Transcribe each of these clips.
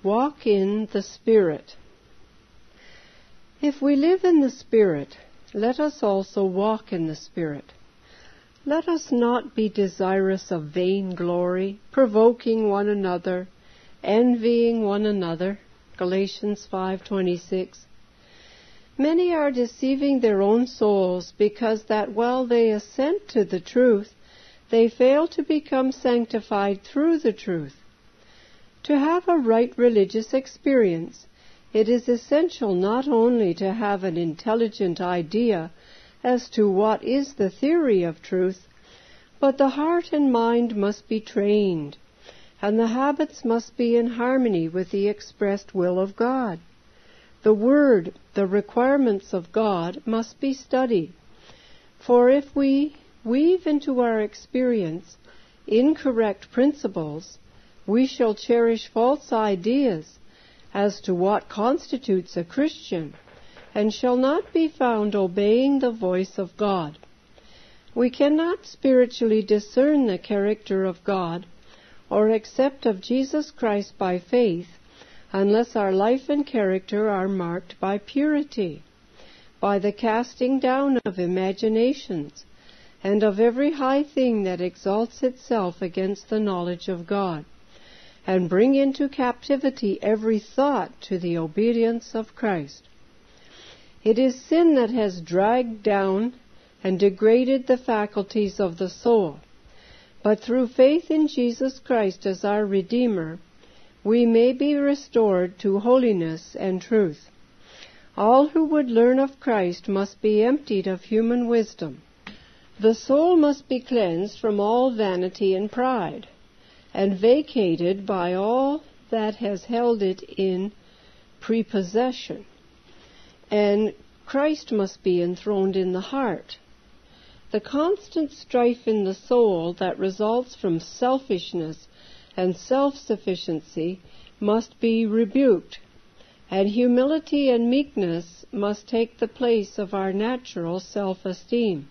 walk in the Spirit. If we live in the Spirit, let us also walk in the Spirit. Let us not be desirous of vain glory, provoking one another, envying one another. Galatians 5:26. Many are deceiving their own souls, because that while they assent to the truth, they fail to become sanctified through the truth. To have a right religious experience, it is essential not only to have an intelligent idea as to what is the theory of truth, but the heart and mind must be trained, and the habits must be in harmony with the expressed will of God. The Word, the requirements of God, must be studied. For if we weave into our experience incorrect principles, we shall cherish false ideas as to what constitutes a Christian, and shall not be found obeying the voice of God. We cannot spiritually discern the character of God or accept of Jesus Christ by faith unless our life and character are marked by purity, by the casting down of imaginations, and of every high thing that exalts itself against the knowledge of God, and bring into captivity every thought to the obedience of Christ. It is sin that has dragged down and degraded the faculties of the soul, but through faith in Jesus Christ as our Redeemer, we may be restored to holiness and truth. All who would learn of Christ must be emptied of human wisdom. The soul must be cleansed from all vanity and pride, and vacated by all that has held it in prepossession. And Christ must be enthroned in the heart. The constant strife in the soul that results from selfishness and self-sufficiency must be rebuked, and humility and meekness must take the place of our natural self-esteem.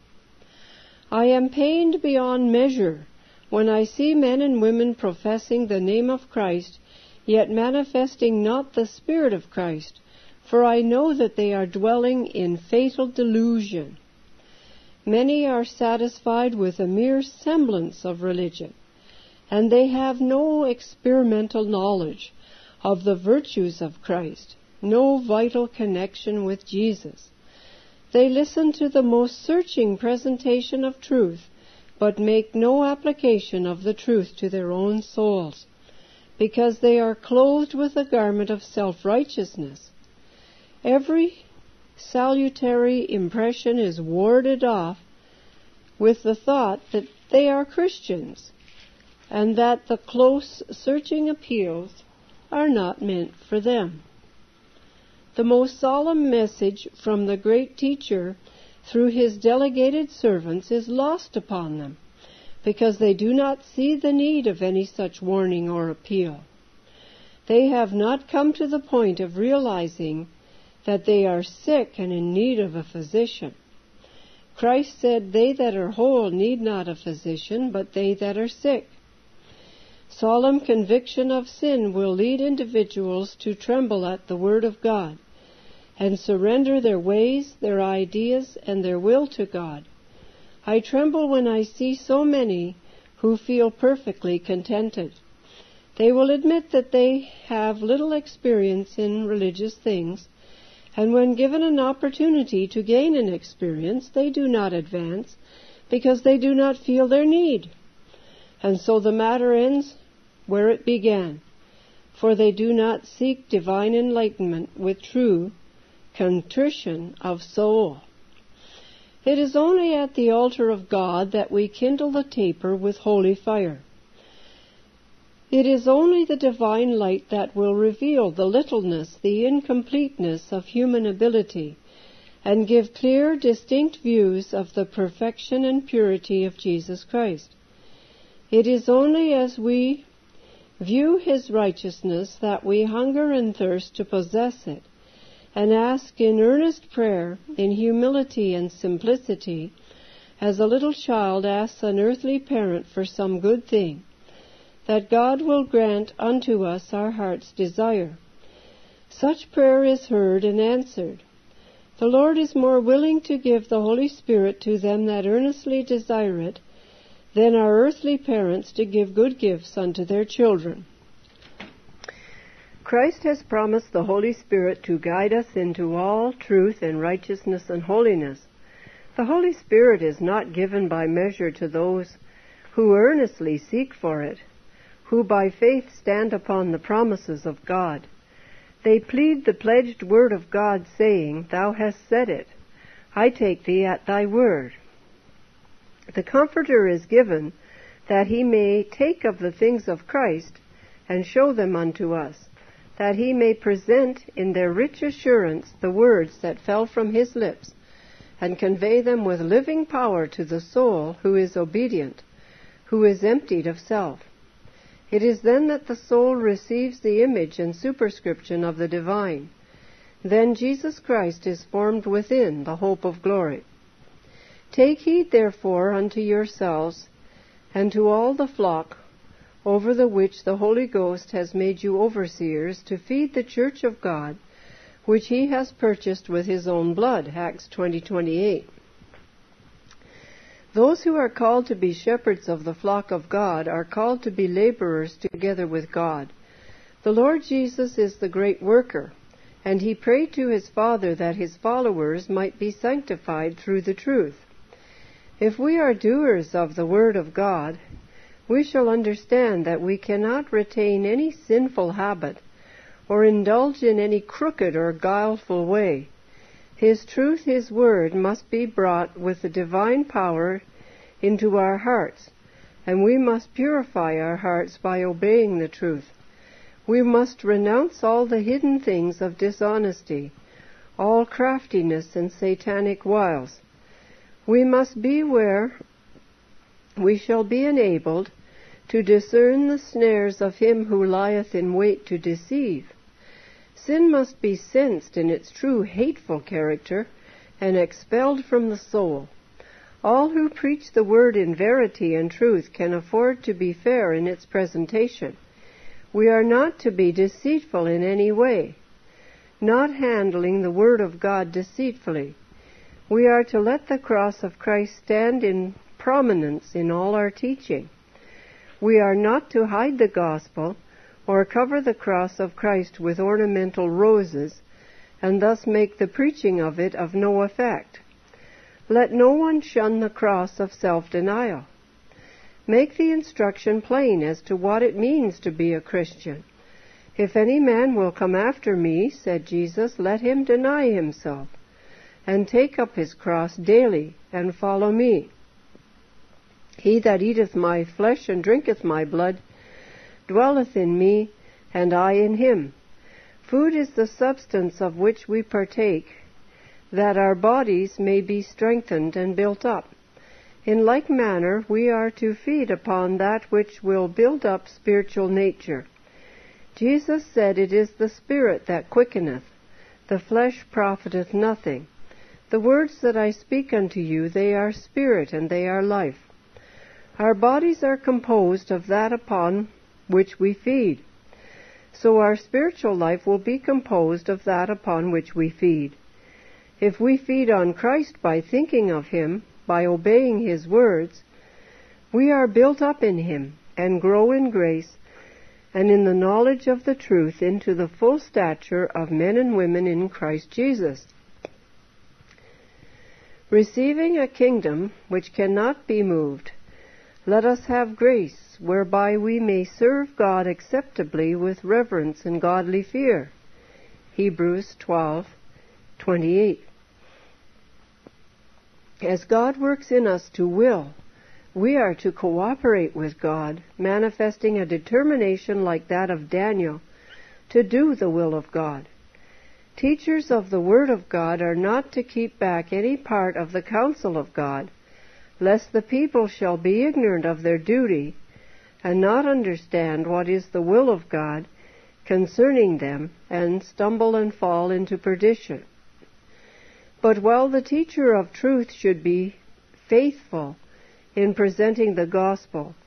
I am pained beyond measure when I see men and women professing the name of Christ, yet manifesting not the Spirit of Christ, for I know that they are dwelling in fatal delusion. Many are satisfied with a mere semblance of religion, and they have no experimental knowledge of the virtues of Christ, no vital connection with Jesus. They listen to the most searching presentation of truth, but make no application of the truth to their own souls, because they are clothed with a garment of self-righteousness. Every salutary impression is warded off with the thought that they are Christians, and that the close searching appeals are not meant for them. The most solemn message from the great teacher through his delegated servants is lost upon them, because they do not see the need of any such warning or appeal. They have not come to the point of realizing that they are sick and in need of a physician. Christ said, "They that are whole need not a physician, but they that are sick." Solemn conviction of sin will lead individuals to tremble at the Word of God and surrender their ways, their ideas, and their will to God. I tremble when I see so many who feel perfectly contented. They will admit that they have little experience in religious things, and when given an opportunity to gain an experience, they do not advance because they do not feel their need. And so the matter ends where it began, for they do not seek divine enlightenment with true contrition of soul. It is only at the altar of God that we kindle the taper with holy fire. It is only the divine light that will reveal the littleness, the incompleteness of human ability, and give clear, distinct views of the perfection and purity of Jesus Christ. It is only as we view His righteousness that we hunger and thirst to possess it, and ask in earnest prayer, in humility and simplicity, as a little child asks an earthly parent for some good thing, that God will grant unto us our heart's desire. Such prayer is heard and answered. The Lord is more willing to give the Holy Spirit to them that earnestly desire it than our earthly parents to give good gifts unto their children. Christ has promised the Holy Spirit to guide us into all truth and righteousness and holiness. The Holy Spirit is not given by measure to those who earnestly seek for it, who by faith stand upon the promises of God. They plead the pledged word of God, saying, Thou hast said it. I take thee at thy word. The Comforter is given that he may take of the things of Christ and show them unto us, that he may present in their rich assurance the words that fell from his lips, and convey them with living power to the soul who is obedient, who is emptied of self. It is then that the soul receives the image and superscription of the divine. Then Jesus Christ is formed within the hope of glory. Take heed therefore unto yourselves, and to all the flock, over the which the Holy Ghost has made you overseers, to feed the church of God, which he has purchased with his own blood. Acts 20:28. Those who are called to be shepherds of the flock of God are called to be laborers together with God. The Lord Jesus is the great worker, and he prayed to his Father that his followers might be sanctified through the truth. If we are doers of the word of God, we shall understand that we cannot retain any sinful habit or indulge in any crooked or guileful way. His truth, his word, must be brought with the divine power into our hearts, and we must purify our hearts by obeying the truth. We must renounce all the hidden things of dishonesty, all craftiness and satanic wiles. We must be where we shall be enabled to discern the snares of him who lieth in wait to deceive. Sin must be sensed in its true hateful character and expelled from the soul. All who preach the word in verity and truth can afford to be fair in its presentation. We are not to be deceitful in any way, not handling the word of God deceitfully. We are to let the cross of Christ stand in prominence in all our teaching. We are not to hide the gospel or cover the cross of Christ with ornamental roses, and thus make the preaching of it of no effect. Let no one shun the cross of self-denial. Make the instruction plain as to what it means to be a Christian. If any man will come after me, said Jesus, let him deny himself, and take up his cross daily, and follow me. He that eateth my flesh and drinketh my blood dwelleth in me, and I in him. Food is the substance of which we partake, that our bodies may be strengthened and built up. In like manner we are to feed upon that which will build up spiritual nature. Jesus said, It is the Spirit that quickeneth, the flesh profiteth nothing. The words that I speak unto you, they are spirit and they are life. Our bodies are composed of that upon which we feed. So our spiritual life will be composed of that upon which we feed. If we feed on Christ by thinking of him, by obeying his words, we are built up in him and grow in grace and in the knowledge of the truth into the full stature of men and women in Christ Jesus, receiving a kingdom which cannot be moved. Let us have grace, whereby we may serve God acceptably with reverence and godly fear. Hebrews 12:28. As God works in us to will, we are to cooperate with God, manifesting a determination like that of Daniel to do the will of God. Teachers of the Word of God are not to keep back any part of the counsel of God, lest the people shall be ignorant of their duty and not understand what is the will of God concerning them, and stumble and fall into perdition. But while the teacher of truth should be faithful in presenting the gospel,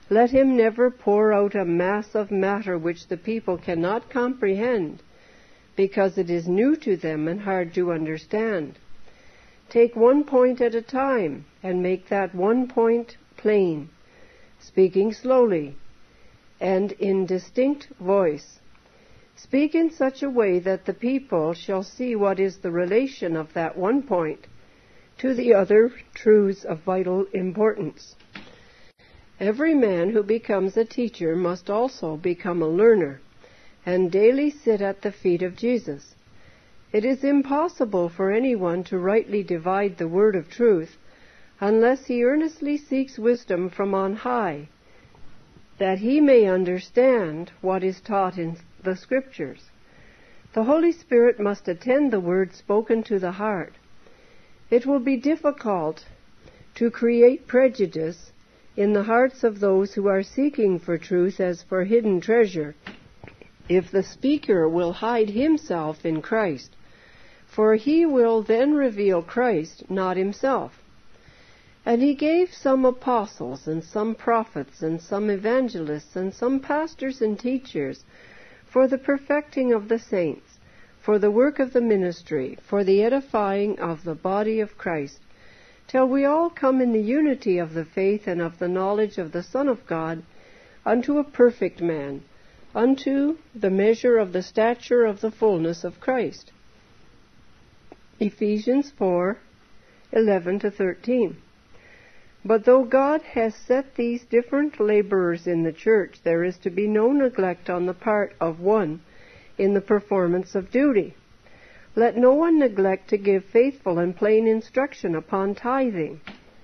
Let him never pour out a mass of matter which the people cannot comprehend, because it is new to them and hard to understand. Take one point at a time, and make that one point plain, speaking slowly and in distinct voice. Speak in such a way that the people shall see what is the relation of that one point to the other truths of vital importance. Every man who becomes a teacher must also become a learner, and daily sit at the feet of Jesus. It is impossible for anyone to rightly divide the word of truth unless he earnestly seeks wisdom from on high, that he may understand what is taught in the Scriptures. The Holy Spirit must attend the word spoken to the heart. It will be difficult to create prejudice in the hearts of those who are seeking for truth as for hidden treasure, if the speaker will hide himself in Christ, for he will then reveal Christ, not himself. And he gave some apostles, and some prophets, and some evangelists, and some pastors and teachers, for the perfecting of the saints, for the work of the ministry, for the edifying of the body of Christ, till we all come in the unity of the faith and of the knowledge of the Son of God, unto a perfect man, unto the measure of the stature of the fullness of Christ. Ephesians 4:11-13. But though God has set these different laborers in the church, there is to be no neglect on the part of one in the performance of duty. Let no one neglect to give faithful and plain instruction upon tithing.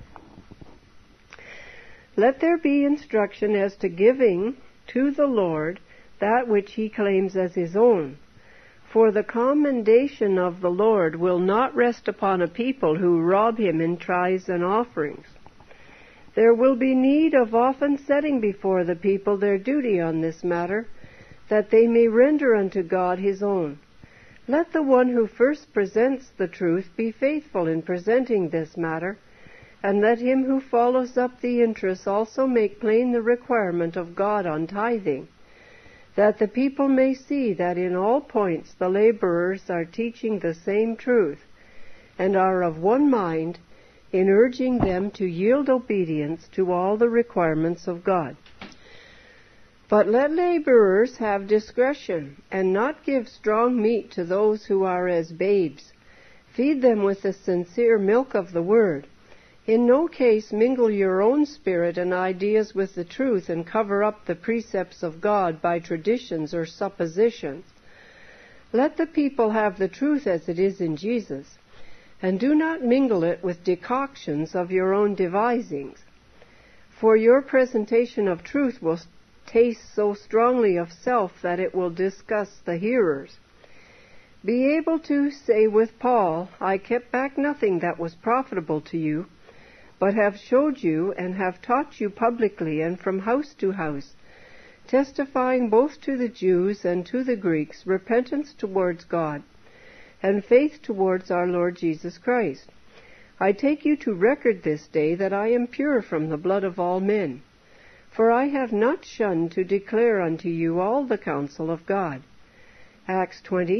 Let there be instruction as to giving to the Lord that which he claims as his own. For the commendation of the Lord will not rest upon a people who rob him in tithes and offerings. There will be need of often setting before the people their duty on this matter, that they may render unto God his own. Let the one who first presents the truth be faithful in presenting this matter, and let him who follows up the interest also make plain the requirement of God on tithing, that the people may see that in all points the laborers are teaching the same truth, and are of one mind in urging them to yield obedience to all the requirements of God. But let laborers have discretion, and not give strong meat to those who are as babes. Feed them with the sincere milk of the word. In no case mingle your own spirit and ideas with the truth and cover up the precepts of God by traditions or suppositions. Let the people have the truth as it is in Jesus, and do not mingle it with decoctions of your own devisings. For your presentation of truth will taste so strongly of self that it will disgust the hearers. Be able to say with Paul, I kept back nothing that was profitable to you, but have showed you and have taught you publicly and from house to house, testifying both to the Jews and to the Greeks repentance towards God, and faith towards our Lord Jesus Christ. I take you to record this day that I am pure from the blood of all men. For I have not shunned to declare unto you all the counsel of God. Acts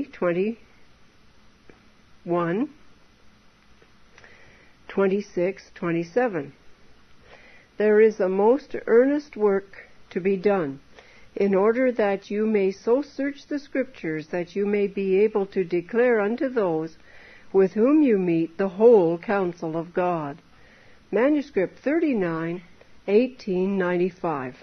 20:21, 26:27. There is a most earnest work to be done, in order that you may so search the Scriptures that you may be able to declare unto those with whom you meet the whole counsel of God. Manuscript 39, 1895.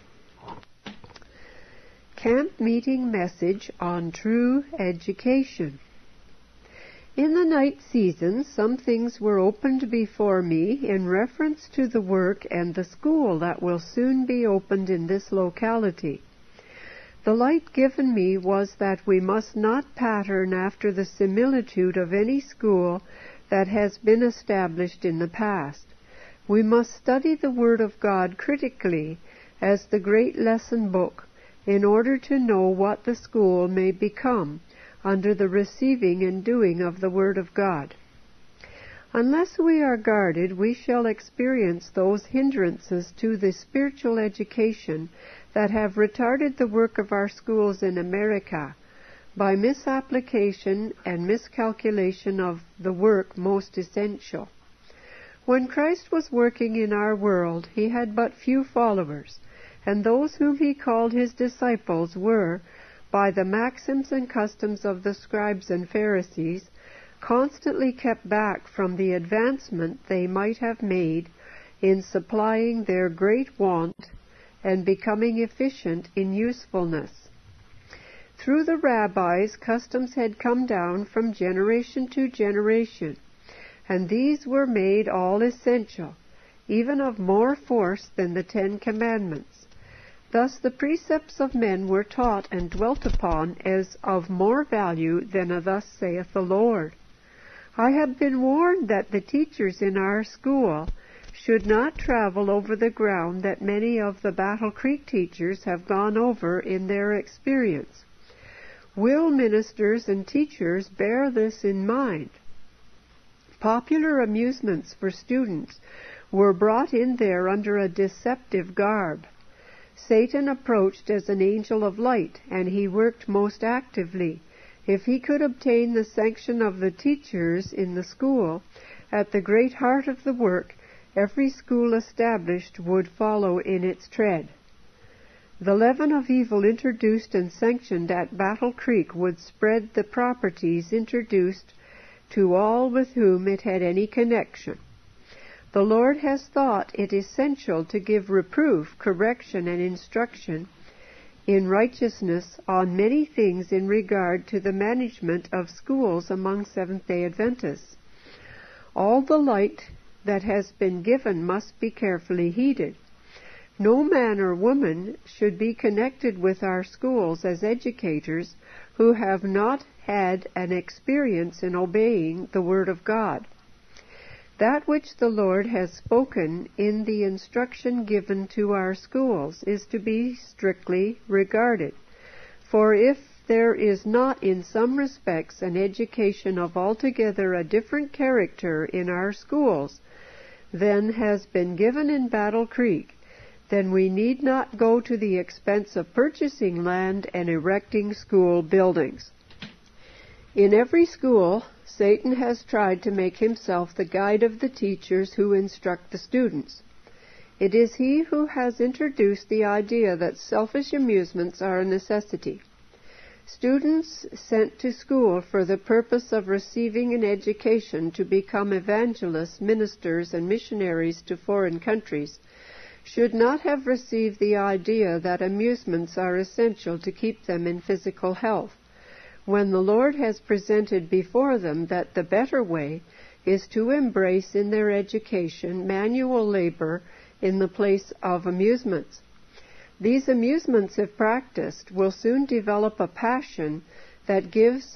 Camp Meeting Message on True Education. In the night season, some things were opened before me in reference to the work and the school that will soon be opened in this locality. The light given me was that we must not pattern after the similitude of any school that has been established in the past. We must study the Word of God critically as the great lesson book in order to know what the school may become under the receiving and doing of the Word of God. Unless we are guarded, we shall experience those hindrances to the spiritual education that have retarded the work of our schools in America by misapplication and miscalculation of the work most essential. When Christ was working in our world, he had but few followers, and those whom he called his disciples were, by the maxims and customs of the scribes and Pharisees, constantly kept back from the advancement they might have made in supplying their great want and becoming efficient in usefulness. Through the rabbis, customs had come down from generation to generation, and these were made all essential, even of more force than the 10 Commandments. Thus the precepts of men were taught and dwelt upon as of more value than a "Thus saith the Lord." I have been warned that the teachers in our school should not travel over the ground that many of the Battle Creek teachers have gone over in their experience. Will ministers and teachers bear this in mind? Popular amusements for students were brought in there under a deceptive garb. Satan approached as an angel of light, and he worked most actively. If he could obtain the sanction of the teachers in the school, at the great heart of the work, every school established would follow in its tread. The leaven of evil introduced and sanctioned at Battle Creek would spread the properties introduced to all with whom it had any connection. The Lord has thought it essential to give reproof, correction, and instruction in righteousness on many things in regard to the management of schools among Seventh-day Adventists. All the light that has been given must be carefully heeded. No man or woman should be connected with our schools as educators who have not had an experience in obeying the Word of God. That which the Lord has spoken in the instruction given to our schools is to be strictly regarded. For if there is not in some respects an education of altogether a different character in our schools than has been given in Battle Creek, then we need not go to the expense of purchasing land and erecting school buildings. In every school, Satan has tried to make himself the guide of the teachers who instruct the students. It is he who has introduced the idea that selfish amusements are a necessity. Students sent to school for the purpose of receiving an education to become evangelists, ministers, and missionaries to foreign countries should not have received the idea that amusements are essential to keep them in physical health, when the Lord has presented before them that the better way is to embrace in their education manual labor in the place of amusements. These amusements, if practiced, will soon develop a passion that gives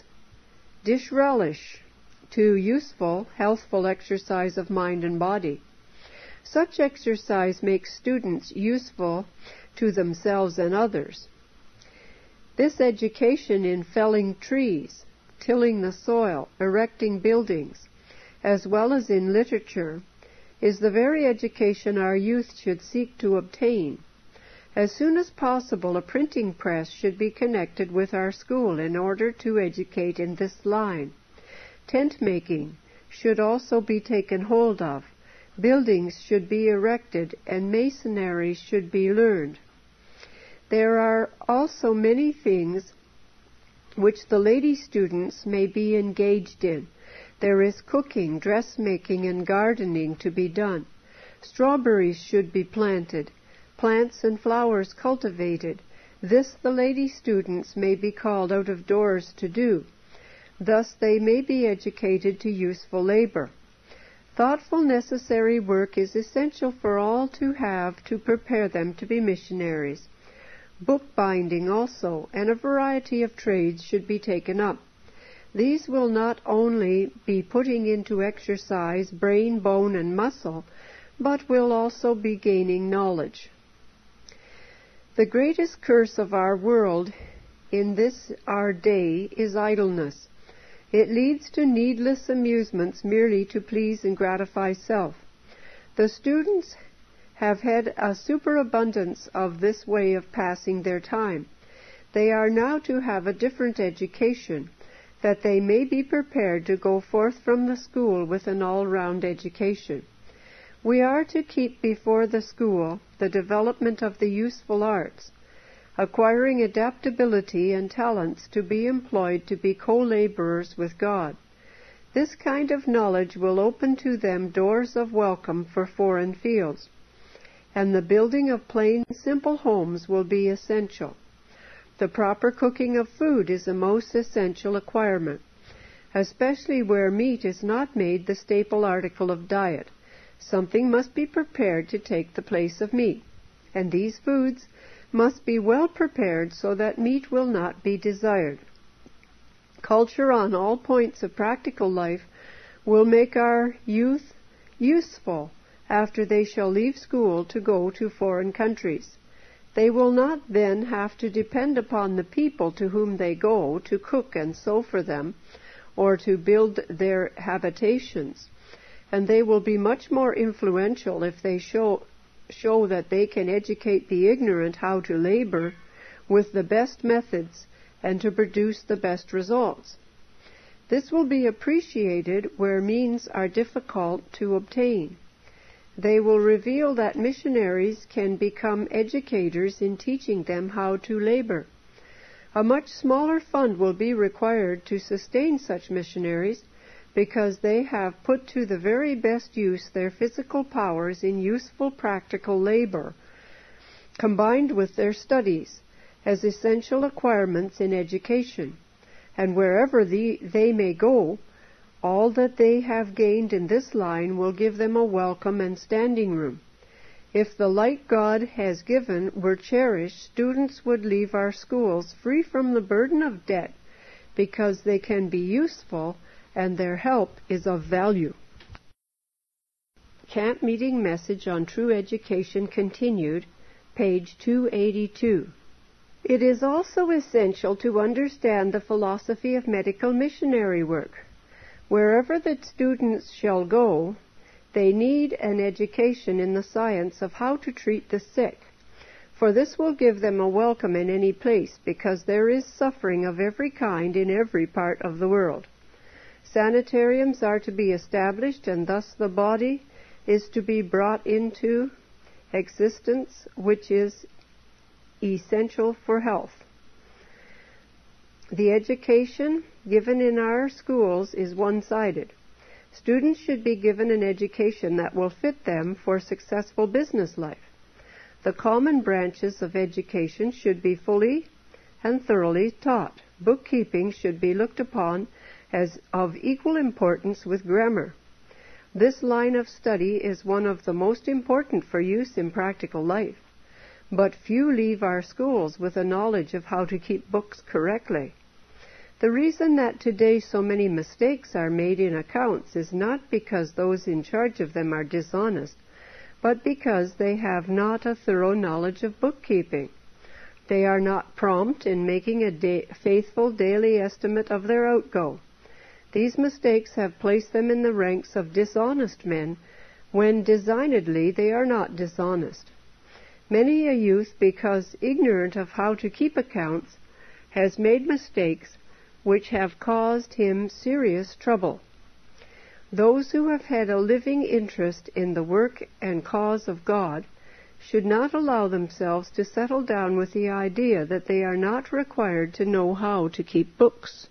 relish to useful, healthful exercise of mind and body. Such exercise makes students useful to themselves and others. This education in felling trees, tilling the soil, erecting buildings, as well as in literature, is the very education our youth should seek to obtain. As soon as possible, a printing press should be connected with our school in order to educate in this line. Tent making should also be taken hold of. Buildings should be erected, and masonry should be learned. There are also many things which the lady students may be engaged in. There is cooking, dressmaking, and gardening to be done. Strawberries should be planted, plants and flowers cultivated. This the lady students may be called out of doors to do. Thus they may be educated to useful labor. Thoughtful, necessary work is essential for all to have to prepare them to be missionaries. Bookbinding also, and a variety of trades should be taken up. These will not only be putting into exercise brain, bone, and muscle, but will also be gaining knowledge. The greatest curse of our world in this our day is idleness. It leads to needless amusements merely to please and gratify self. The students have had a superabundance of this way of passing their time. They are now to have a different education, that they may be prepared to go forth from the school with an all-round education. We are to keep before the school the development of the useful arts, acquiring adaptability and talents to be employed to be co-laborers with God. This kind of knowledge will open to them doors of welcome for foreign fields, and the building of plain, simple homes will be essential. The proper cooking of food is a most essential acquirement, especially where meat is not made the staple article of diet. Something must be prepared to take the place of meat, and these foods must be well prepared so that meat will not be desired. Culture on all points of practical life will make our youth useful after they shall leave school to go to foreign countries. They will not then have to depend upon the people to whom they go to cook and sew for them, or to build their habitations, and they will be much more influential if they show that they can educate the ignorant how to labor with the best methods and to produce the best results. This will be appreciated where means are difficult to obtain. They will reveal that missionaries can become educators in teaching them how to labor. A much smaller fund will be required to sustain such missionaries, because they have put to the very best use their physical powers in useful practical labor, combined with their studies, as essential acquirements in education, and wherever they may go, all that they have gained in this line will give them a welcome and standing room. If the light God has given were cherished, students would leave our schools free from the burden of debt, because they can be useful and their help is of value. Camp Meeting Message on True Education continued, page 282. It is also essential to understand the philosophy of medical missionary work. Wherever the students shall go, they need an education in the science of how to treat the sick, for this will give them a welcome in any place, because there is suffering of every kind in every part of the world. Sanitariums are to be established, and thus the body is to be brought into existence, which is essential for health. The education given in our schools is one-sided. Students should be given an education that will fit them for successful business life. The common branches of education should be fully and thoroughly taught. Bookkeeping should be looked upon as of equal importance with grammar. This line of study is one of the most important for use in practical life, but few leave our schools with a knowledge of how to keep books correctly. The reason that today so many mistakes are made in accounts is not because those in charge of them are dishonest, but because they have not a thorough knowledge of bookkeeping. They are not prompt in making a faithful daily estimate of their outgo. These mistakes have placed them in the ranks of dishonest men, when designedly they are not dishonest. Many a youth, because ignorant of how to keep accounts, has made mistakes which have caused him serious trouble. Those who have had a living interest in the work and cause of God should not allow themselves to settle down with the idea that they are not required to know how to keep books.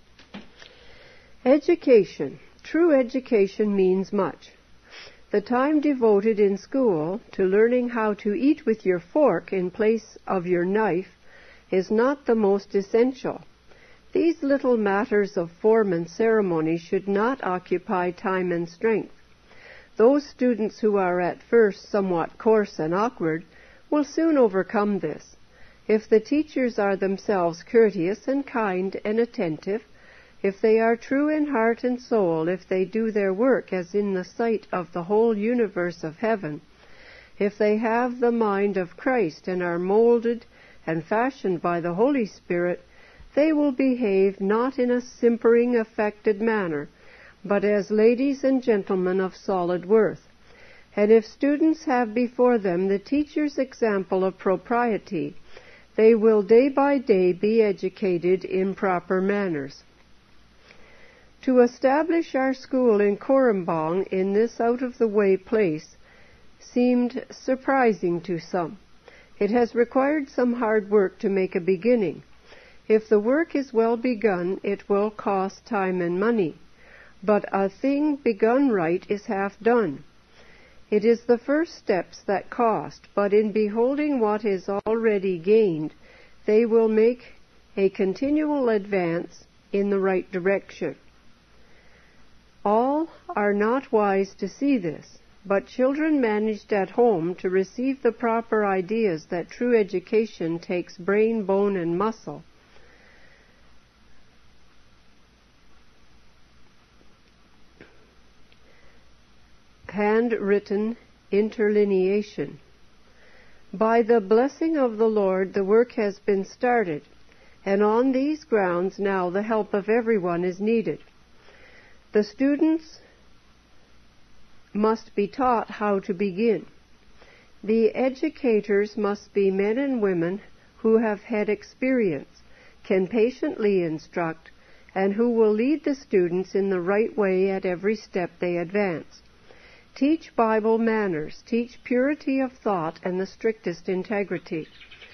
Education. True education means much. The time devoted in school to learning how to eat with your fork in place of your knife is not the most essential. These little matters of form and ceremony should not occupy time and strength. Those students who are at first somewhat coarse and awkward will soon overcome this. If the teachers are themselves courteous and kind and attentive, if they are true in heart and soul, if they do their work as in the sight of the whole universe of heaven, if they have the mind of Christ and are molded and fashioned by the Holy Spirit, they will behave not in a simpering, affected manner, but as ladies and gentlemen of solid worth. And if students have before them the teacher's example of propriety, they will day by day be educated in proper manners. To establish our school in Korumbang in this out-of-the-way place seemed surprising to some. It has required some hard work to make a beginning. If the work is well begun, it will cost time and money. But a thing begun right is half done. It is the first steps that cost, but in beholding what is already gained, they will make a continual advance in the right direction. All are not wise to see this, but children managed at home to receive the proper ideas that true education takes brain, bone, and muscle. Handwritten interlineation. By the blessing of the Lord, the work has been started, and on these grounds now the help of everyone is needed. The students must be taught how to begin. The educators must be men and women who have had experience, can patiently instruct, and who will lead the students in the right way at every step they advance. Teach Bible manners, teach purity of thought and the strictest integrity.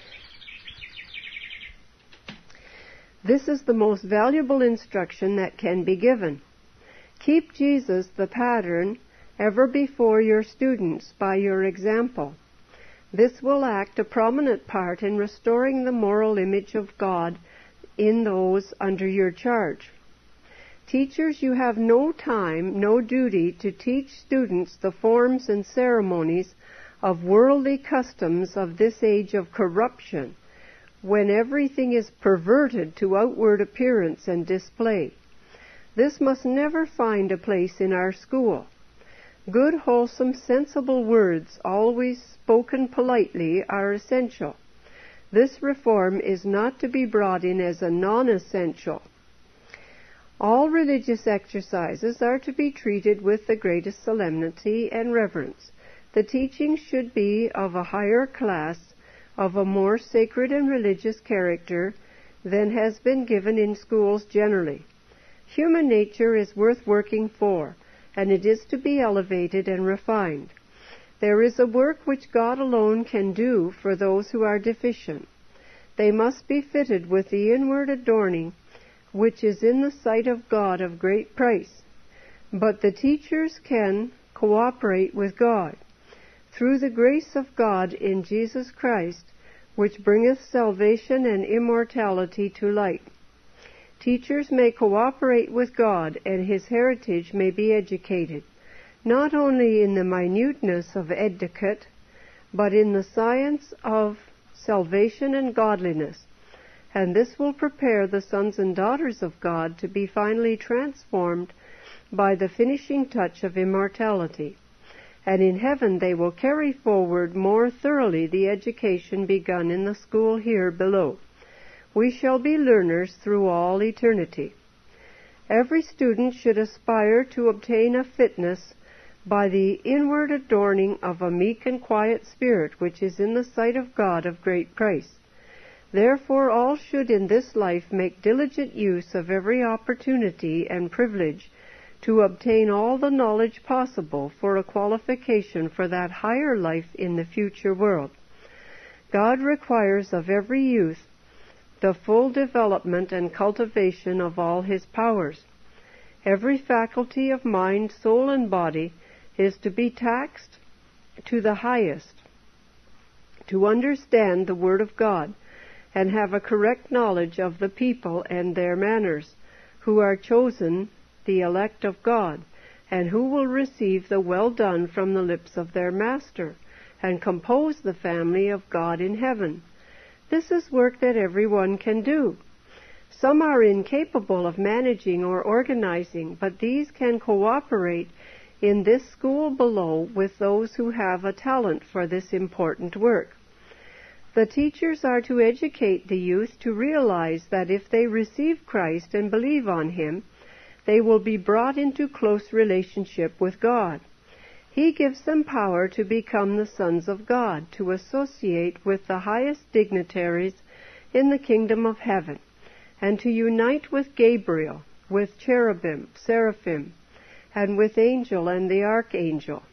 This is the most valuable instruction that can be given. Keep Jesus the pattern ever before your students by your example. This will act a prominent part in restoring the moral image of God in those under your charge. Teachers, you have no time, no duty to teach students the forms and ceremonies of worldly customs of this age of corruption, when everything is perverted to outward appearance and display. This must never find a place in our school. Good, wholesome, sensible words, always spoken politely, are essential. This reform is not to be brought in as a non-essential. All religious exercises are to be treated with the greatest solemnity and reverence. The teaching should be of a higher class, of a more sacred and religious character than has been given in schools generally. Human nature is worth working for, and it is to be elevated and refined. There is a work which God alone can do for those who are deficient. They must be fitted with the inward adorning which is in the sight of God of great price. But the teachers can cooperate with God through the grace of God in Jesus Christ, which bringeth salvation and immortality to light. Teachers may cooperate with God, and His heritage may be educated, not only in the minuteness of etiquette, but in the science of salvation and godliness, and this will prepare the sons and daughters of God to be finally transformed by the finishing touch of immortality. And in heaven they will carry forward more thoroughly the education begun in the school here below. We shall be learners through all eternity. Every student should aspire to obtain a fitness by the inward adorning of a meek and quiet spirit, which is in the sight of God of great price. Therefore all should in this life make diligent use of every opportunity and privilege to obtain all the knowledge possible for a qualification for that higher life in the future world. God requires of every youth the full development and cultivation of all his powers. Every faculty of mind, soul, and body is to be taxed to the highest, to understand the Word of God, and have a correct knowledge of the people and their manners, who are chosen, the elect of God, and who will receive the well done from the lips of their Master, and compose the family of God in heaven. This is work that everyone can do. Some are incapable of managing or organizing, but these can cooperate in this school below with those who have a talent for this important work. The teachers are to educate the youth to realize that if they receive Christ and believe on Him, they will be brought into close relationship with God. He gives them power to become the sons of God, to associate with the highest dignitaries in the kingdom of heaven, and to unite with Gabriel, with cherubim, seraphim, and with angel and the archangel.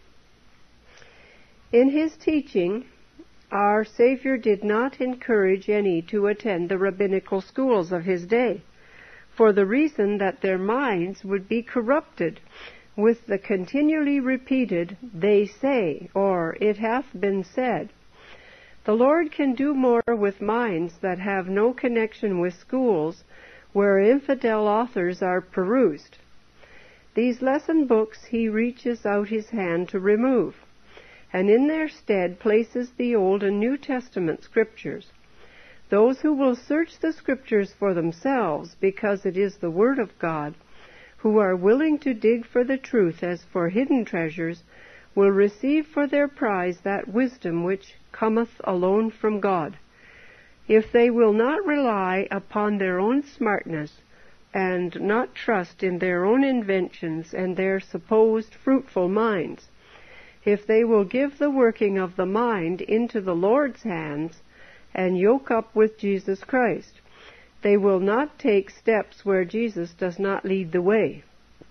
In His teaching, our Savior did not encourage any to attend the rabbinical schools of His day, for the reason that their minds would be corrupted with the continually repeated, "They say," or "It hath been said." The Lord can do more with minds that have no connection with schools where infidel authors are perused. These lesson books He reaches out His hand to remove, and in their stead places the Old and New Testament Scriptures. Those who will search the Scriptures for themselves, because it is the Word of God, who are willing to dig for the truth as for hidden treasures, will receive for their prize that wisdom which cometh alone from God. If they will not rely upon their own smartness, and not trust in their own inventions and their supposed fruitful minds, if they will give the working of the mind into the Lord's hands, and yoke up with Jesus Christ, they will not take steps where Jesus does not lead the way.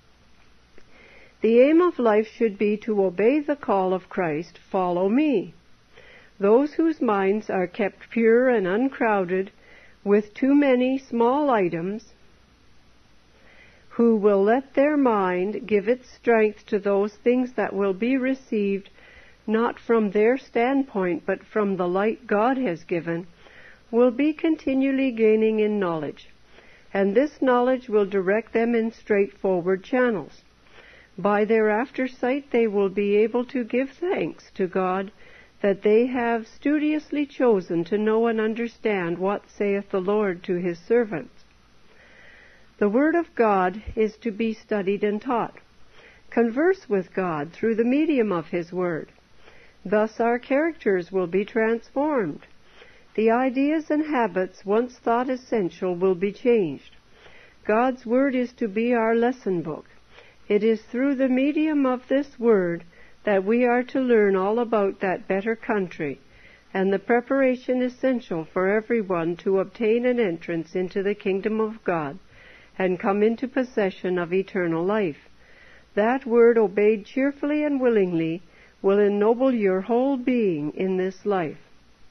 The aim of life should be to obey the call of Christ, "Follow me." Those whose minds are kept pure and uncrowded with too many small items, who will let their mind give its strength to those things that will be received not from their standpoint but from the light God has given, will be continually gaining in knowledge, and this knowledge will direct them in straightforward channels. By their aftersight they will be able to give thanks to God that they have studiously chosen to know and understand what saith the Lord to His servants. The Word of God is to be studied and taught. Converse with God through the medium of His Word. Thus our characters will be transformed. The ideas and habits once thought essential will be changed. God's Word is to be our lesson book. It is through the medium of this Word that we are to learn all about that better country, and the preparation essential for everyone to obtain an entrance into the kingdom of God and come into possession of eternal life. That Word, obeyed cheerfully and willingly, will ennoble your whole being in this life.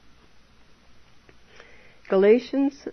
Galatians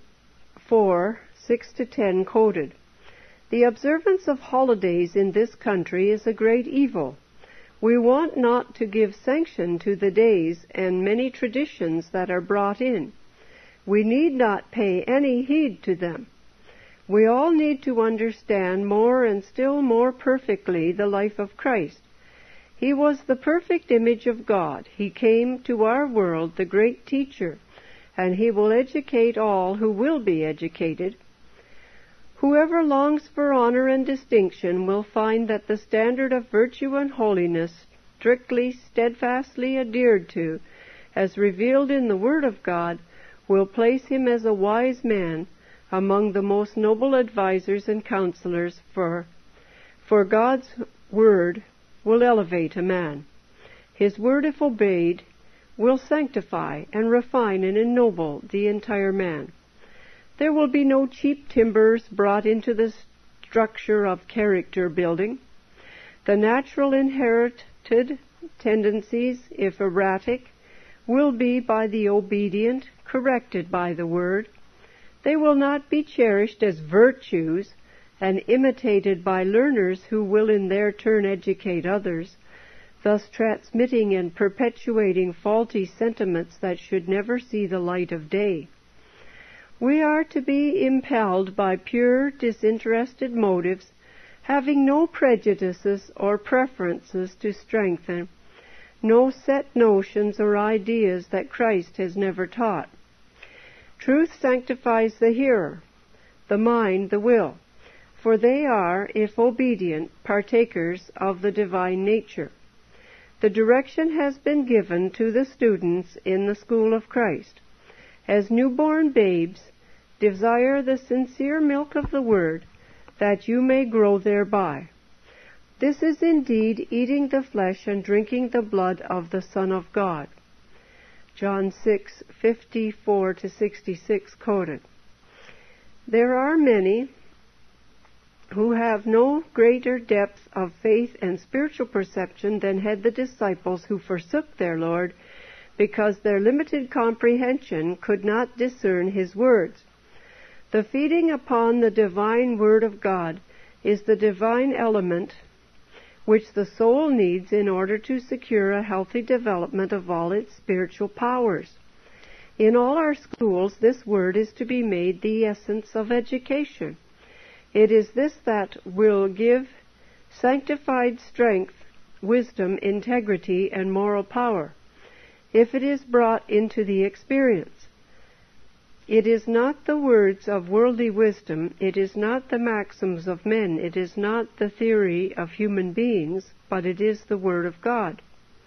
4:6-10 quoted. The observance of holidays in this country is a great evil. We want not to give sanction to the days and many traditions that are brought in. We need not pay any heed to them. We all need to understand more and still more perfectly the life of Christ. He was the perfect image of God. He came to our world, the great teacher, and He will educate all who will be educated. Whoever longs for honor and distinction will find that the standard of virtue and holiness, strictly, steadfastly adhered to, as revealed in the Word of God, will place him as a wise man among the most noble advisers and counselors, for God's Word will elevate a man. His Word, if obeyed, will sanctify and refine and ennoble the entire man. There will be no cheap timbers brought into the structure of character building. The natural inherited tendencies, if erratic, will be by the obedient corrected by the Word. They will not be cherished as virtues and imitated by learners who will in their turn educate others, thus transmitting and perpetuating faulty sentiments that should never see the light of day. We are to be impelled by pure, disinterested motives, having no prejudices or preferences to strengthen, no set notions or ideas that Christ has never taught. Truth sanctifies the hearer, the mind, the will, for they are, if obedient, partakers of the divine nature. The direction has been given to the students in the school of Christ. As newborn babes, desire the sincere milk of the Word, that you may grow thereby. This is indeed eating the flesh and drinking the blood of the Son of God. John 6:54-66 quoted. There are many who have no greater depth of faith and spiritual perception than had the disciples who forsook their Lord, because their limited comprehension could not discern His words. The feeding upon the divine Word of God is the divine element which the soul needs in order to secure a healthy development of all its spiritual powers. In all our schools, this Word is to be made the essence of education. It is this that will give sanctified strength, wisdom, integrity, and moral power, if it is brought into the experience. It is not the words of worldly wisdom, it is not the maxims of men, it is not the theory of human beings, but it is the Word of God.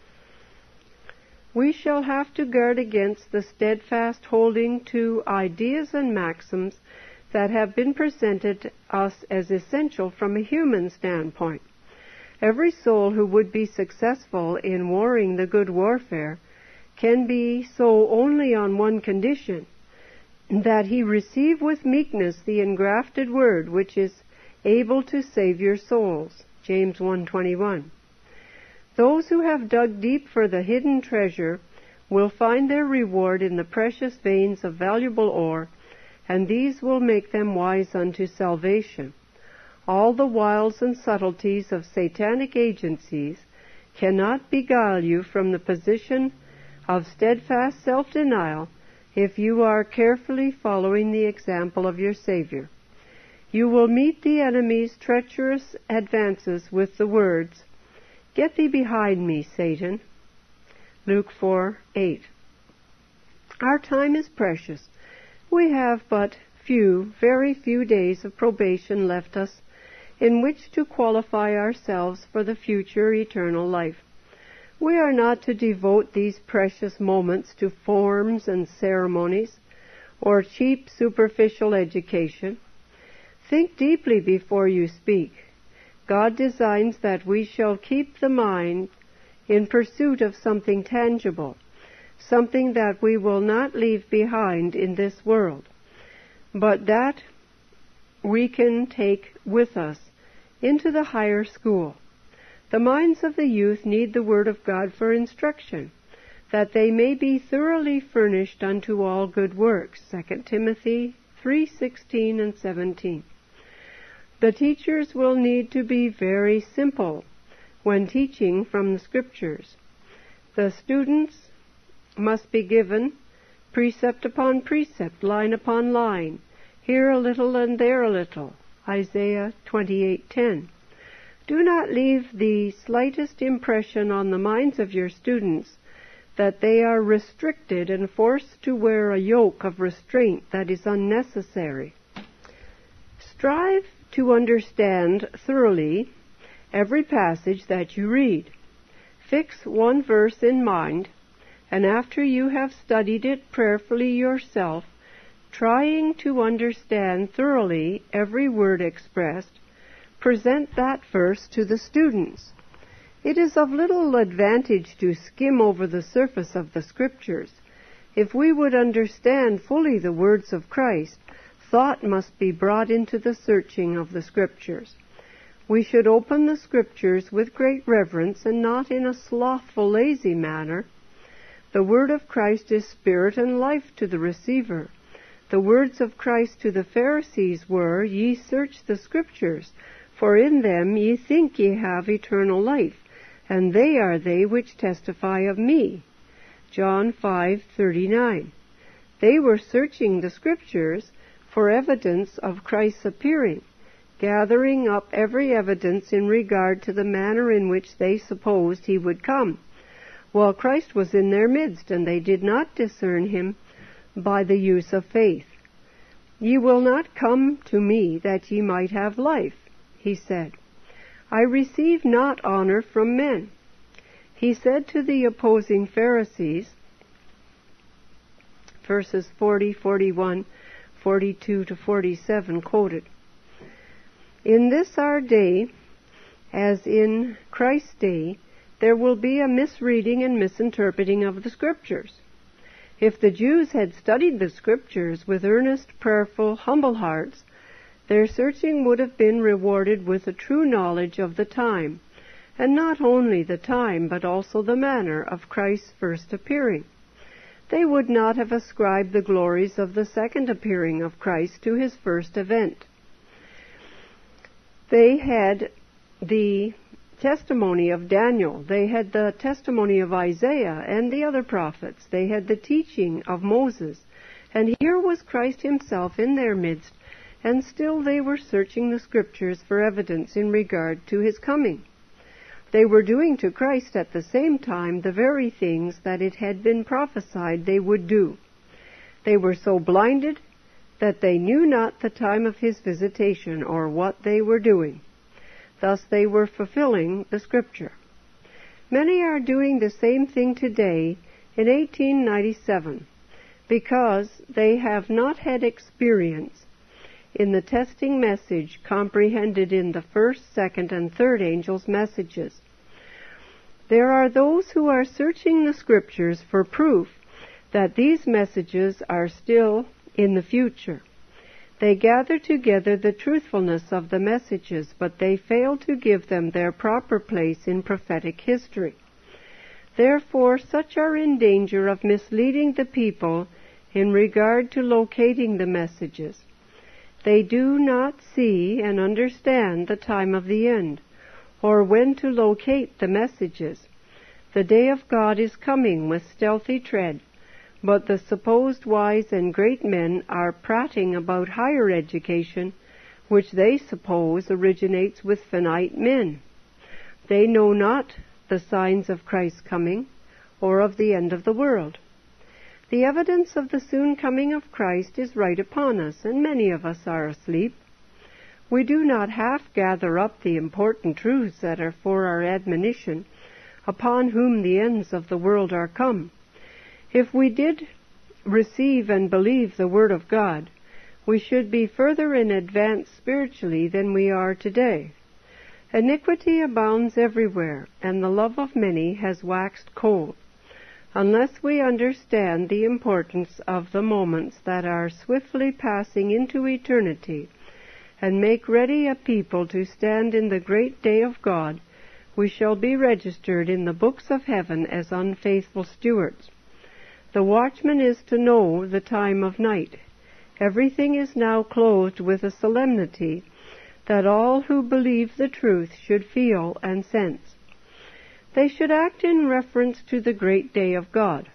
We shall have to guard against the steadfast holding to ideas and maxims that have been presented us as essential from a human standpoint. Every soul who would be successful in warring the good warfare can be so only on one condition, that he receive with meekness the engrafted Word which is able to save your souls. James 1:21. Those who have dug deep for the hidden treasure will find their reward in the precious veins of valuable ore, and these will make them wise unto salvation. All the wiles and subtleties of satanic agencies cannot beguile you from the position of steadfast self-denial if you are carefully following the example of your Savior. You will meet the enemy's treacherous advances with the words, "Get thee behind me, Satan." Luke 4:8. Our time is precious. We have but very few days of probation left us in which to qualify ourselves for the future eternal life. We are not to devote these precious moments to forms and ceremonies or cheap superficial education. Think deeply before you speak. God designs that we shall keep the mind in pursuit of something tangible, something that we will not leave behind in this world, but that we can take with us into the higher school. The minds of the youth need the Word of God for instruction, that they may be thoroughly furnished unto all good works. 2 Timothy 3:16 and 17. The teachers will need to be very simple when teaching from the Scriptures. The students must be given precept upon precept, line upon line, here a little and there a little. Isaiah 28:10. Do not leave the slightest impression on the minds of your students that they are restricted and forced to wear a yoke of restraint that is unnecessary. Strive to understand thoroughly every passage that you read. Fix one verse in mind, and after you have studied it prayerfully yourself, trying to understand thoroughly every word expressed, present that verse to the students. It is of little advantage to skim over the surface of the Scriptures. If we would understand fully the words of Christ, thought must be brought into the searching of the Scriptures. We should open the Scriptures with great reverence and not in a slothful, lazy manner. The Word of Christ is spirit and life to the receiver. The words of Christ to the Pharisees were, "Ye search the Scriptures, for in them ye think ye have eternal life, and they are they which testify of me." John 5:39. They were searching the Scriptures for evidence of Christ's appearing, gathering up every evidence in regard to the manner in which they supposed he would come, while Christ was in their midst, and they did not discern him by the use of faith. "Ye will not come to me that ye might have life," he said. "I receive not honor from men." He said to the opposing Pharisees, verses 40, 41, 42 to 47 quoted. In this our day, as in Christ's day, there will be a misreading and misinterpreting of the Scriptures. If the Jews had studied the Scriptures with earnest, prayerful, humble hearts, their searching would have been rewarded with a true knowledge of the time, and not only the time, but also the manner of Christ's first appearing. They would not have ascribed the glories of the second appearing of Christ to his first event. They had the testimony of Daniel, they had the testimony of Isaiah and the other prophets, they had the teaching of Moses, and here was Christ himself in their midst, and still they were searching the Scriptures for evidence in regard to his coming. They were doing to Christ at the same time the very things that it had been prophesied they would do. They were so blinded that they knew not the time of his visitation or what they were doing. Thus they were fulfilling the Scripture. Many are doing the same thing today in 1897 because they have not had experience in the testing message comprehended in the first, second, and third angels' messages. There are those who are searching the Scriptures for proof that these messages are still in the future. They gather together the truthfulness of the messages, but they fail to give them their proper place in prophetic history. Therefore, such are in danger of misleading the people in regard to locating the messages. They do not see and understand the time of the end, or when to locate the messages. The day of God is coming with stealthy tread, but the supposed wise and great men are prating about higher education, which they suppose originates with finite men. They know not the signs of Christ's coming, or of the end of the world. The evidence of the soon coming of Christ is right upon us, and many of us are asleep. We do not half gather up the important truths that are for our admonition, upon whom the ends of the world are come. If we did receive and believe the Word of God, we should be further in advance spiritually than we are today. Iniquity abounds everywhere, and the love of many has waxed cold. Unless we understand the importance of the moments that are swiftly passing into eternity, and make ready a people to stand in the great day of God, we shall be registered in the books of heaven as unfaithful stewards. The watchman is to know the time of night. Everything is now clothed with a solemnity that all who believe the truth should feel and sense. They should act in reference to the great day of God.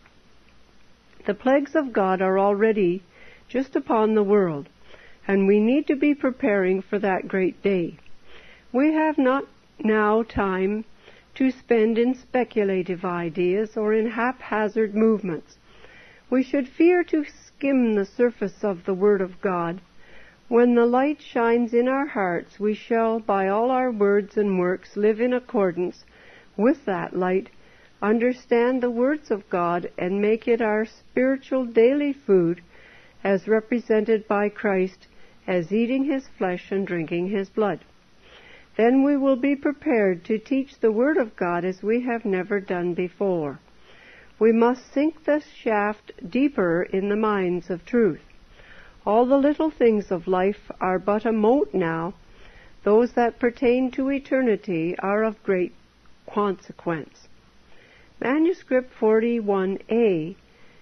The plagues of God are already just upon the world, and we need to be preparing for that great day. We have not now time to spend in speculative ideas or in haphazard movements. We should fear to skim the surface of the Word of God. When the light shines in our hearts, we shall, by all our words and works, live in accordance with that light, understand the words of God, and make it our spiritual daily food, as represented by Christ, as eating his flesh and drinking his blood. Then we will be prepared to teach the Word of God as we have never done before. We must sink the shaft deeper in the mines of truth. All the little things of life are but a mote now. Those that pertain to eternity are of great consequence. Manuscript 41A,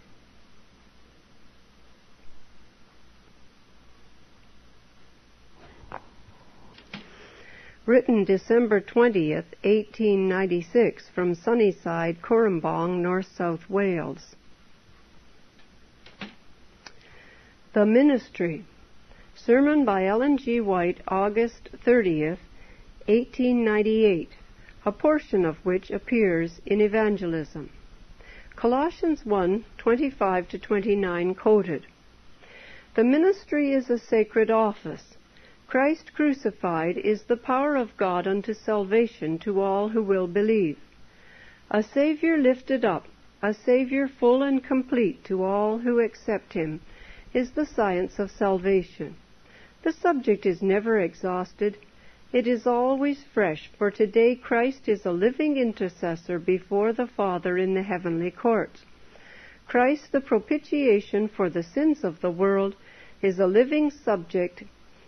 written December 20th, 1896, from Sunnyside, Corumboong, North South Wales. The Ministry. Sermon by Ellen G. White, August 30th, 1898, a portion of which appears in Evangelism. Colossians 1:25-29 quoted. The ministry is a sacred office. Christ crucified is the power of God unto salvation to all who will believe. A Savior lifted up a Savior full and complete to all who accept him, is the science of salvation. The subject is never exhausted. It is always fresh, for today Christ is a living intercessor before the Father in the heavenly courts. Christ, the propitiation for the sins of the world, is a living subject,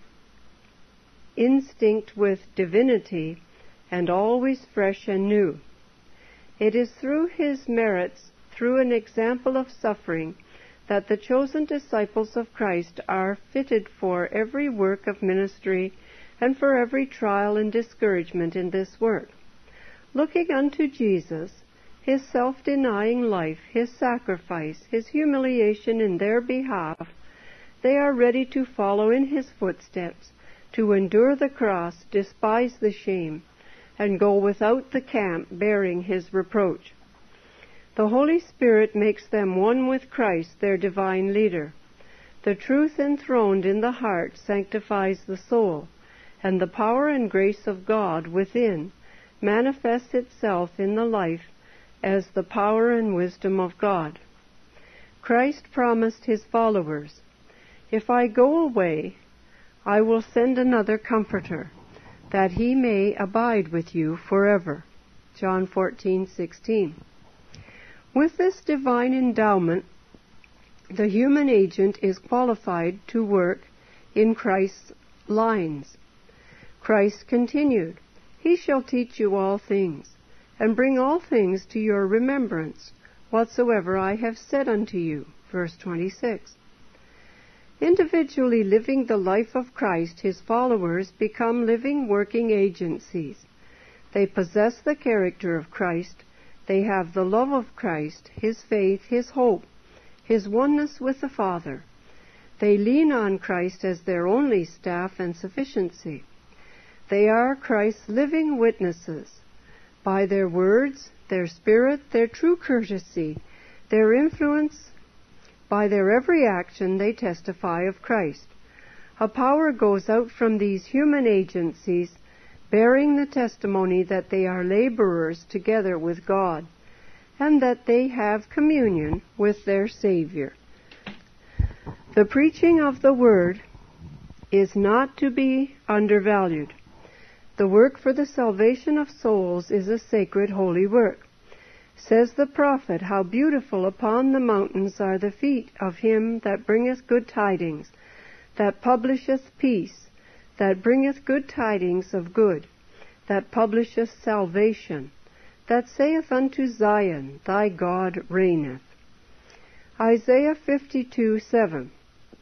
instinct with divinity, and always fresh and new. It is through his merits, through an example of suffering, that the chosen disciples of Christ are fitted for every work of ministry and for every trial and discouragement in this work. Looking unto Jesus, his self-denying life, his sacrifice, his humiliation in their behalf, they are ready to follow in his footsteps, to endure the cross, despise the shame, and go without the camp bearing his reproach. The Holy Spirit makes them one with Christ, their divine leader. The truth enthroned in the heart sanctifies the soul, and the power and grace of God within manifests itself in the life as the power and wisdom of God. Christ promised his followers, "If I go away, I will send another Comforter, that he may abide with you forever." John 14:16. With this divine endowment, the human agent is qualified to work in Christ's lines. Christ continued, "He shall teach you all things, and bring all things to your remembrance, whatsoever I have said unto you." Verse 26. Individually living the life of Christ, his followers become living working agencies. They possess the character of Christ. They have the love of Christ, his faith, his hope, his oneness with the Father. They lean on Christ as their only staff and sufficiency. They are Christ's living witnesses. By their words, their spirit, their true courtesy, their influence, by their every action, they testify of Christ. A power goes out from these human agencies, bearing the testimony that they are laborers together with God, and that they have communion with their Savior. The preaching of the Word is not to be undervalued. The work for the salvation of souls is a sacred, holy work. Says the prophet, "How beautiful upon the mountains are the feet of him that bringeth good tidings, that publisheth peace, that bringeth good tidings of good, that publisheth salvation, that saith unto Zion, Thy God reigneth." Isaiah 52:7.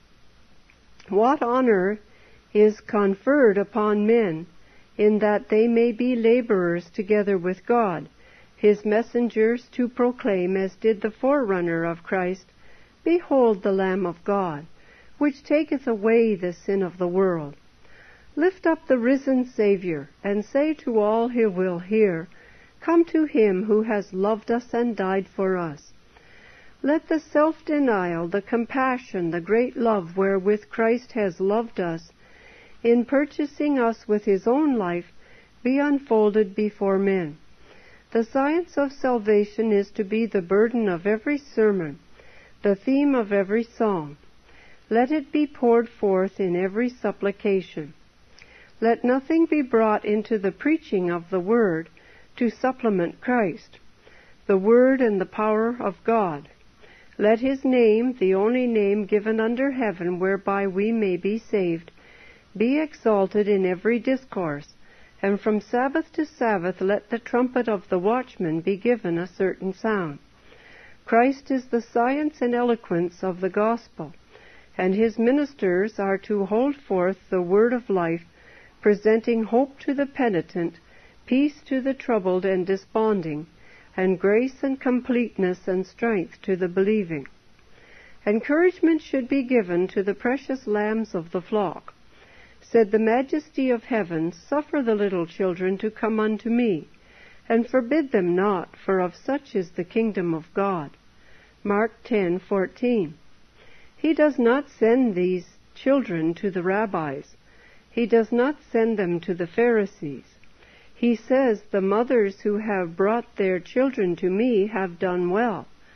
What honor is conferred upon men, in that they may be laborers together with God, his messengers to proclaim, as did the forerunner of Christ, "Behold the Lamb of God, which taketh away the sin of the world." Lift up the risen Savior, and say to all who will hear, "Come to him who has loved us and died for us." Let the self-denial, the compassion, the great love wherewith Christ has loved us, in purchasing us with his own life, be unfolded before men. The science of salvation is to be the burden of every sermon, the theme of every song. Let it be poured forth in every supplication. Let nothing be brought into the preaching of the Word to supplement Christ, the Word and the power of God. Let his name, the only name given under heaven whereby we may be saved, be exalted in every discourse, and from Sabbath to Sabbath let the trumpet of the watchman be given a certain sound. Christ is the science and eloquence of the gospel, and his ministers are to hold forth the word of life, presenting hope to the penitent, peace to the troubled and desponding, and grace and completeness and strength to the believing. Encouragement should be given to the precious lambs of the flock. Said the Majesty of heaven, "Suffer the little children to come unto me, and forbid them not, for of such is the kingdom of God." Mark 10:14. He does not send these children to the rabbis. He does not send them to the Pharisees. He says, "The mothers who have brought their children to me have done well."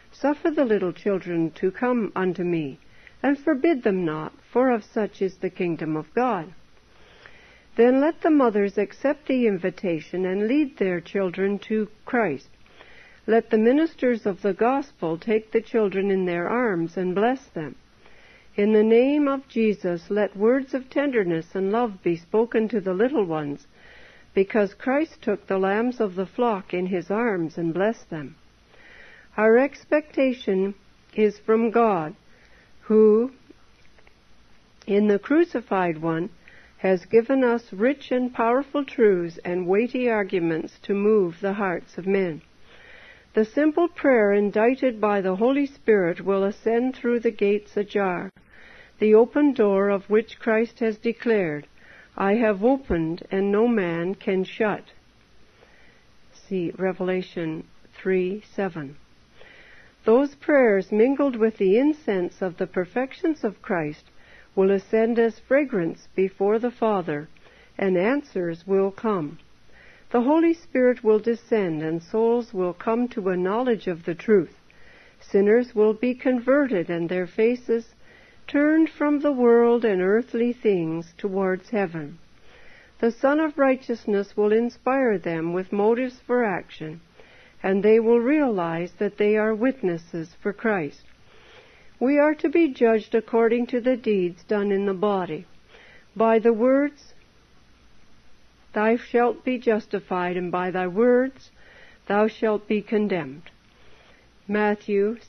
Suffer the little children to come unto me, and forbid them not, for of such is the kingdom of God. Then let the mothers accept the invitation and lead their children to Christ. Let the ministers of the gospel take the children in their arms and bless them. In the name of Jesus, let words of tenderness and love be spoken to the little ones, because Christ took the lambs of the flock in his arms and blessed them. Our expectation is from God, who, in the crucified one, has given us rich and powerful truths and weighty arguments to move the hearts of men. The simple prayer indited by the Holy Spirit will ascend through the gates ajar, the open door of which Christ has declared, I have opened, and no man can shut. See Revelation 3:7. Those prayers, mingled with the incense of the perfections of Christ, will ascend as fragrance before the Father, and answers will come. The Holy Spirit will descend, and souls will come to a knowledge of the truth. Sinners will be converted, and their faces turned from the world and earthly things towards heaven. The Son of Righteousness will inspire them with motives for action, and they will realize that they are witnesses for Christ. We are to be judged according to the deeds done in the body. By the words, thou shalt be justified, and by thy words thou shalt be condemned. Matthew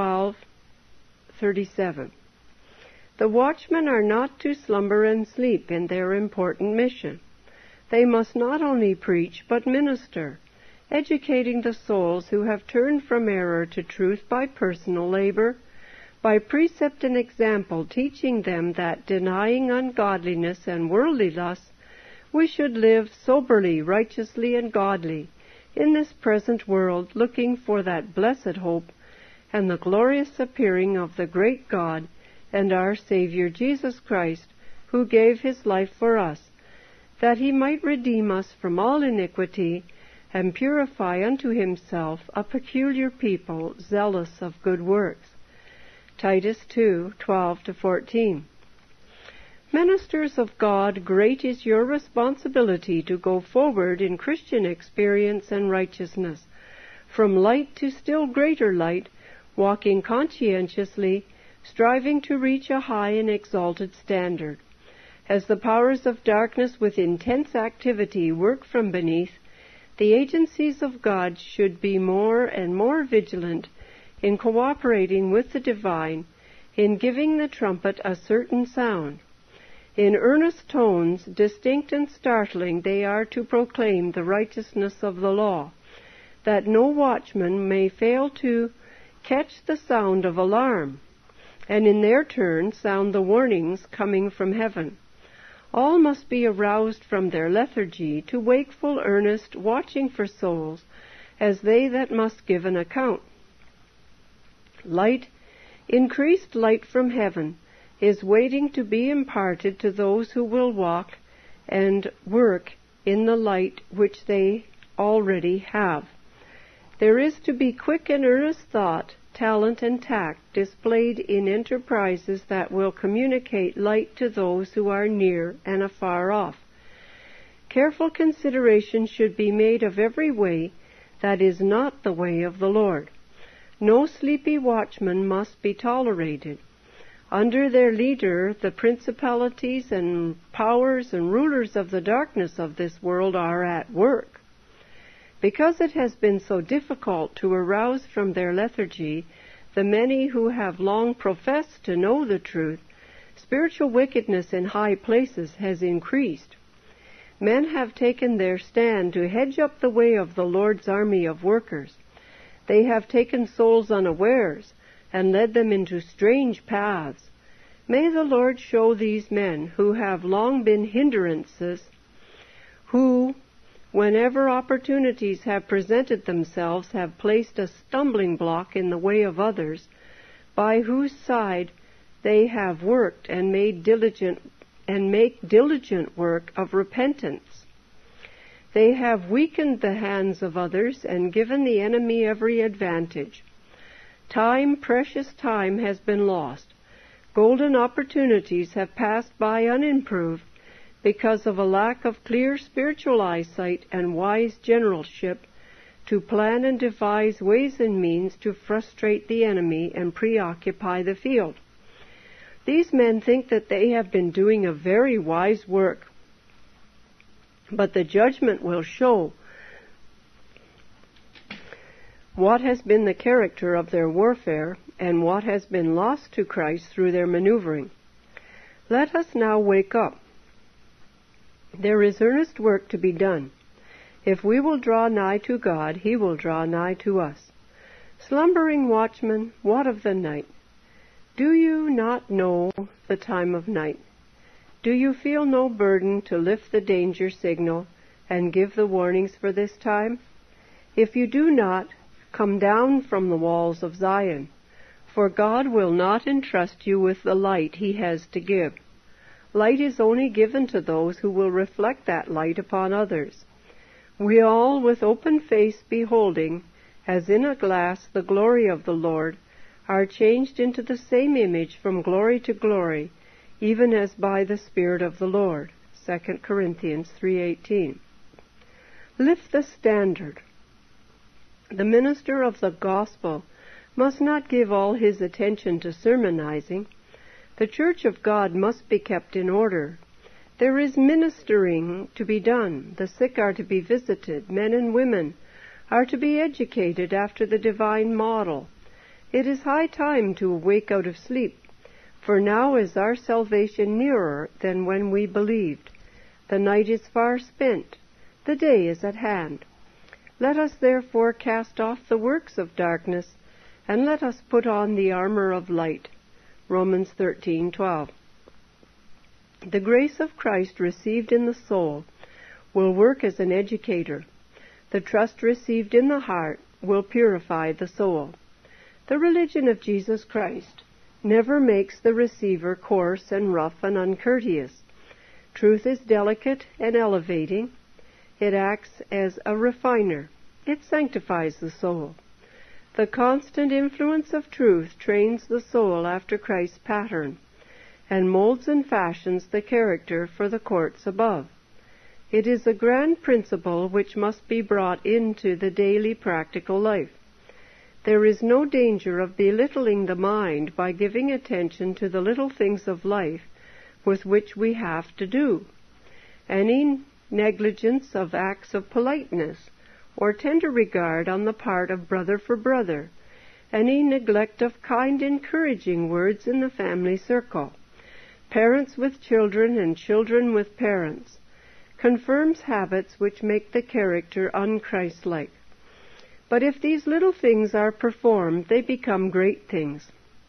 12:37. The watchmen are not to slumber and sleep in their important mission. They must not only preach, but minister, educating the souls who have turned from error to truth by personal labor, by precept and example, teaching them that, denying ungodliness and worldly lusts, we should live soberly, righteously, and godly in this present world, looking for that blessed hope and the glorious appearing of the great God and our Savior Jesus Christ, who gave his life for us, that he might redeem us from all iniquity and purify unto himself a peculiar people, zealous of good works. Titus 2:12-14. Ministers of God, great is your responsibility to go forward in Christian experience and righteousness, from light to still greater light, walking conscientiously, striving to reach a high and exalted standard. As the powers of darkness with intense activity work from beneath, the agencies of God should be more and more vigilant in cooperating with the divine, in giving the trumpet a certain sound. In earnest tones, distinct and startling, they are to proclaim the righteousness of the law, that no watchman may fail to catch the sound of alarm, and in their turn sound the warnings coming from heaven. All must be aroused from their lethargy to wakeful, earnest watching for souls, as they that must give an account. Light, increased light from heaven, is waiting to be imparted to those who will walk and work in the light which they already have. There is to be quick and earnest thought, talent, and tact displayed in enterprises that will communicate light to those who are near and afar off. Careful consideration should be made of every way that is not the way of the Lord. No sleepy watchman must be tolerated. Under their leader, the principalities and powers and rulers of the darkness of this world are at work. Because it has been so difficult to arouse from their lethargy the many who have long professed to know the truth, spiritual wickedness in high places has increased. Men have taken their stand to hedge up the way of the Lord's army of workers. They have taken souls unawares and led them into strange paths. May the Lord show these men, who have long been hindrances, who, whenever opportunities have presented themselves, have placed a stumbling block in the way of others, by whose side they have worked and make diligent work of repentance. They have weakened the hands of others and given the enemy every advantage. Time, precious time, has been lost. Golden opportunities have passed by unimproved because of a lack of clear spiritual eyesight and wise generalship to plan and devise ways and means to frustrate the enemy and preoccupy the field. These men think that they have been doing a very wise work, but the judgment will show what has been the character of their warfare and what has been lost to Christ through their maneuvering. Let us now wake up. There is earnest work to be done. If we will draw nigh to God, He will draw nigh to us. Slumbering watchmen, what of the night? Do you not know the time of night? Do you feel no burden to lift the danger signal and give the warnings for this time? If you do not, come down from the walls of Zion, for God will not entrust you with the light He has to give. Light is only given to those who will reflect that light upon others. We all, with open face beholding, as in a glass, the glory of the Lord, are changed into the same image from glory to glory, even as by the Spirit of the Lord. 2 Corinthians 3:18. Lift the standard. The minister of the gospel must not give all his attention to sermonizing. The church of God must be kept in order. There is ministering to be done. The sick are to be visited. Men and women are to be educated after the divine model. It is high time to awake out of sleep, for now is our salvation nearer than when we believed. The night is far spent. The day is at hand. Let us therefore cast off the works of darkness, and let us put on the armor of light. Romans 13:12. The grace of Christ received in the soul will work as an educator. The trust received in the heart will purify the soul. The religion of Jesus Christ never makes the receiver coarse and rough and uncourteous. Truth is delicate and elevating. It acts as a refiner. It sanctifies the soul. The constant influence of truth trains the soul after Christ's pattern, and molds and fashions the character for the courts above. It is a grand principle which must be brought into the daily practical life. There is no danger of belittling the mind by giving attention to the little things of life with which we have to do. Any negligence of acts of politeness or tender regard on the part of brother for brother, any neglect of kind encouraging words in the family circle, parents with children and children with parents, confirms habits which make the character unchristlike. But if these little things are performed, they become great things.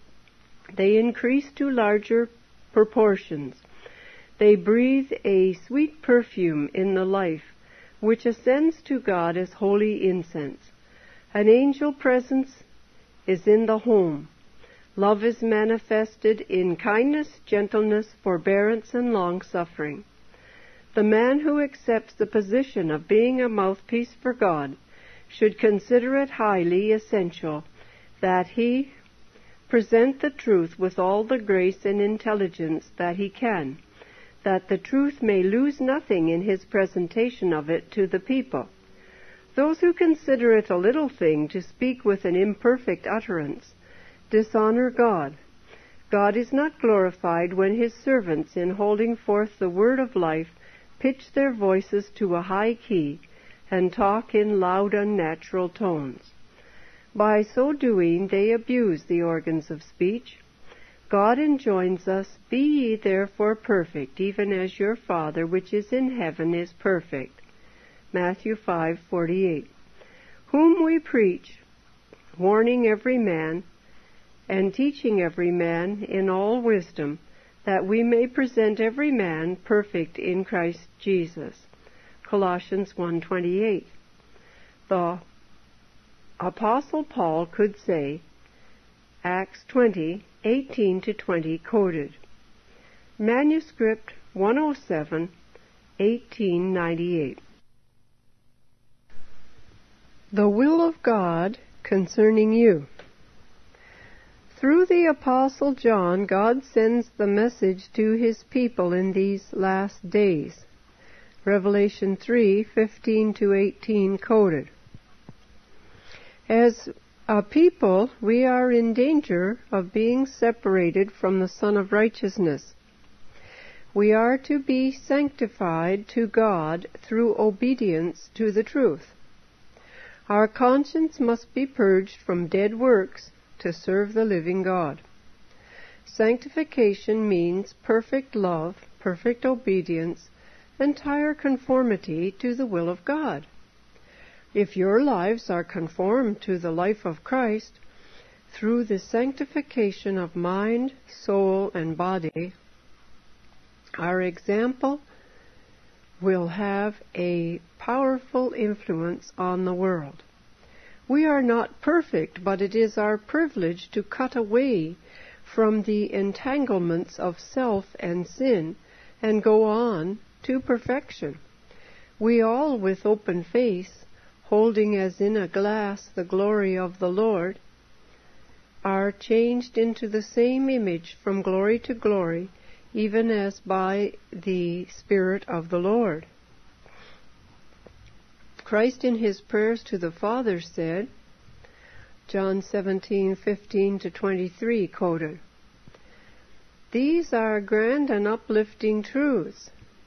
They increase to larger proportions. They breathe a sweet perfume in the life, which ascends to God as holy incense. An angel presence is in the home. Love is manifested in kindness, gentleness, forbearance, and long-suffering. The man who accepts the position of being a mouthpiece for God should consider it highly essential that he present the truth with all the grace and intelligence that he can, that the truth may lose nothing in his presentation of it to the people. Those who consider it a little thing to speak with an imperfect utterance dishonor God. God is not glorified when His servants, in holding forth the word of life, pitch their voices to a high key and talk in loud, unnatural tones. By so doing, they abuse the organs of speech. God enjoins us, "Be ye therefore perfect, even as your Father which is in heaven is perfect." Matthew 5:48. Whom we preach, warning every man, and teaching every man in all wisdom, that we may present every man perfect in Christ Jesus. Colossians 1:28. The Apostle Paul could say, Acts 20:18-20 quoted. Manuscript 107, 1898. The will of God concerning you. Through the Apostle John, God sends the message to his people in these last days. Revelation 3:15-18 quoted. As a people, we are in danger of being separated from the Son of Righteousness. We are to be sanctified to God through obedience to the truth. Our conscience must be purged from dead works to serve the living God. Sanctification means perfect love, perfect obedience, entire conformity to the will of God. If your lives are conformed to the life of Christ, through the sanctification of mind, soul, and body, our example will have a powerful influence on the world. We are not perfect, but it is our privilege to cut away from the entanglements of self and sin and go on to perfection. We all, with open face, holding as in a glass the glory of the Lord, are changed into the same image from glory to glory, even as by the Spirit of the Lord. Christ in his prayers to the Father said, John 17:15-23 quoted, "These are grand and uplifting truths.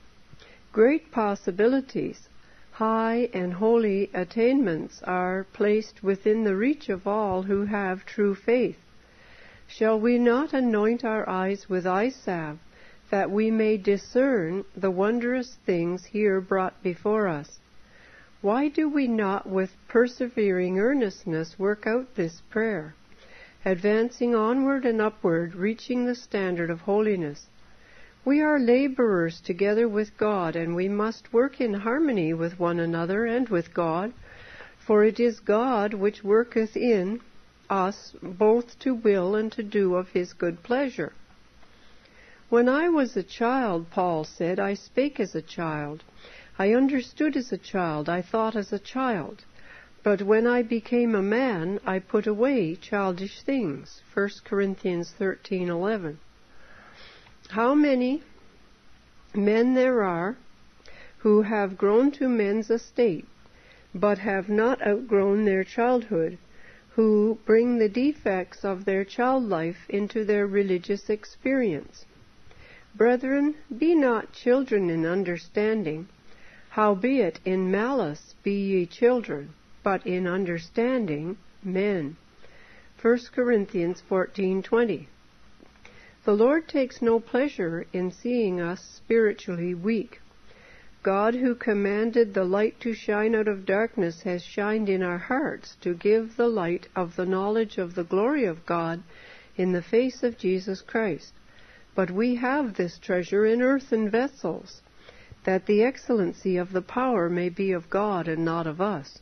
Great possibilities, high and holy attainments are placed within the reach of all who have true faith. Shall we not anoint our eyes with eye salve, that we may discern the wondrous things here brought before us? Why do we not with persevering earnestness work out this prayer, advancing onward and upward, reaching the standard of holiness? We are laborers together with God, and we must work in harmony with one another and with God, for it is God which worketh in us both to will and to do of his good pleasure. When I was a child," Paul said, "I spake as a child. I understood as a child. I thought as a child. But when I became a man, I put away childish things." 1 Corinthians 13:11. How many men there are who have grown to man's estate, but have not outgrown their childhood, who bring the defects of their child life into their religious experience. Brethren, be not children in understanding, howbeit in malice be ye children, but in understanding men. 1 Corinthians 14:20. The Lord takes no pleasure in seeing us spiritually weak. God, who commanded the light to shine out of darkness, has shined in our hearts to give the light of the knowledge of the glory of God in the face of Jesus Christ. But we have this treasure in earthen vessels, that the excellency of the power may be of God and not of us.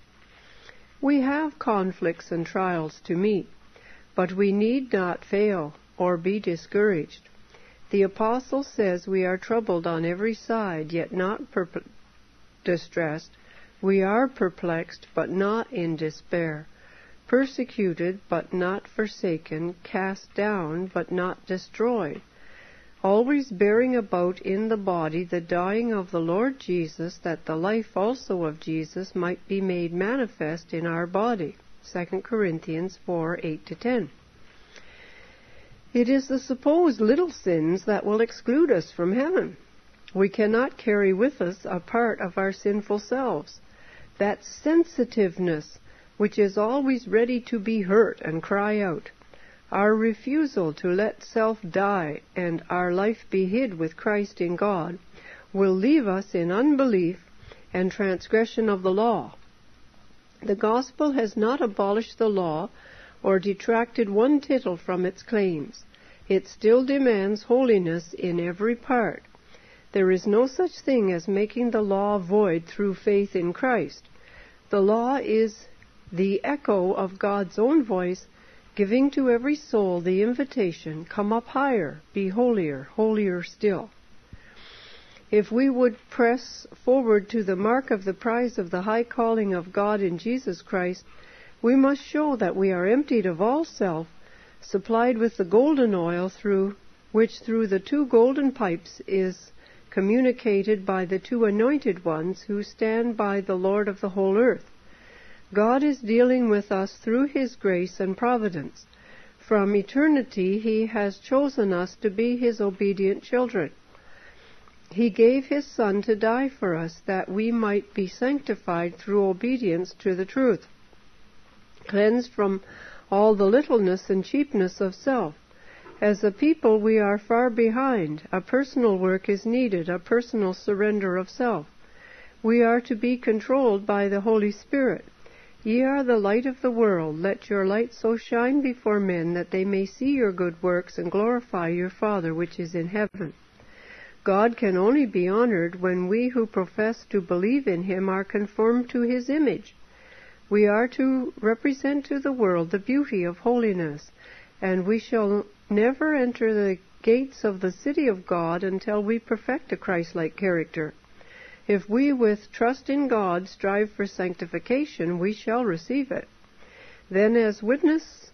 We have conflicts and trials to meet, but we need not fail or be discouraged. The Apostle says we are troubled on every side, yet not distressed. We are perplexed, but not in despair. Persecuted, but not forsaken. Cast down, but not destroyed. Always bearing about in the body the dying of the Lord Jesus, that the life also of Jesus might be made manifest in our body. 2 Corinthians 4:8-10. It is the supposed little sins that will exclude us from heaven. We cannot carry with us a part of our sinful selves, that sensitiveness which is always ready to be hurt and cry out. Our refusal to let self die and our life be hid with Christ in God will leave us in unbelief and transgression of the law. The gospel has not abolished the law or detracted one tittle from its claims. It still demands holiness in every part. There is no such thing as making the law void through faith in Christ. The law is the echo of God's own voice, giving to every soul the invitation, "Come up higher, be holier, holier still." If we would press forward to the mark of the prize of the high calling of God in Jesus Christ, we must show that we are emptied of all self, supplied with the golden oil which through the 2 golden pipes is communicated by the 2 anointed ones who stand by the Lord of the whole earth. God is dealing with us through His grace and providence. From eternity He has chosen us to be His obedient children. He gave His Son to die for us, that we might be sanctified through obedience to the truth, cleansed from all the littleness and cheapness of self. As a people we are far behind. A personal work is needed, a personal surrender of self. We are to be controlled by the Holy Spirit. Ye are the light of the world. Let your light so shine before men that they may see your good works and glorify your Father which is in heaven. God can only be honored when we who profess to believe in Him are conformed to His image. We are to represent to the world the beauty of holiness, and we shall never enter the gates of the city of God until we perfect a Christ-like character. If we with trust in God strive for sanctification, we shall receive it. Then as witness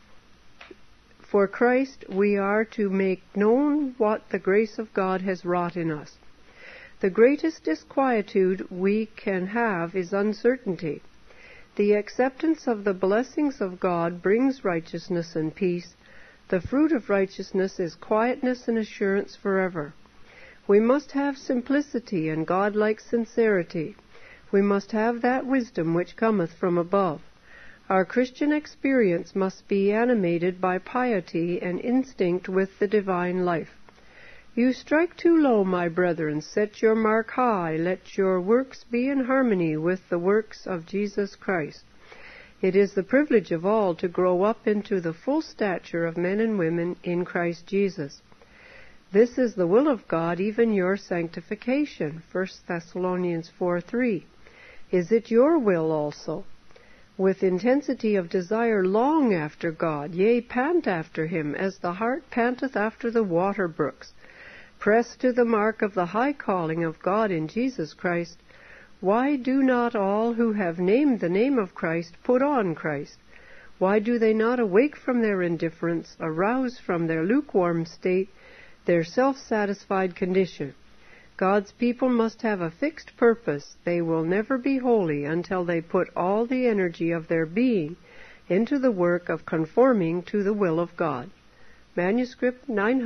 for Christ, we are to make known what the grace of God has wrought in us. The greatest disquietude we can have is uncertainty. The acceptance of the blessings of God brings righteousness and peace. The fruit of righteousness is quietness and assurance forever. We must have simplicity and God-like sincerity. We must have that wisdom which cometh from above. Our Christian experience must be animated by piety and instinct with the divine life. You strike too low, my brethren. Set your mark high. Let your works be in harmony with the works of Jesus Christ. It is the privilege of all to grow up into the full stature of men and women in Christ Jesus. This is the will of God, even your sanctification. 1 Thessalonians 4:3. Is it your will also? With intensity of desire long after God, yea, pant after Him, as the hart panteth after the water brooks. Press to the mark of the high calling of God in Jesus Christ. Why do not all who have named the name of Christ put on Christ? Why do they not awake from their indifference, arouse from their lukewarm state, their self-satisfied condition? God's people must have a fixed purpose. They will never be holy until they put all the energy of their being into the work of conforming to the will of God. Manuscript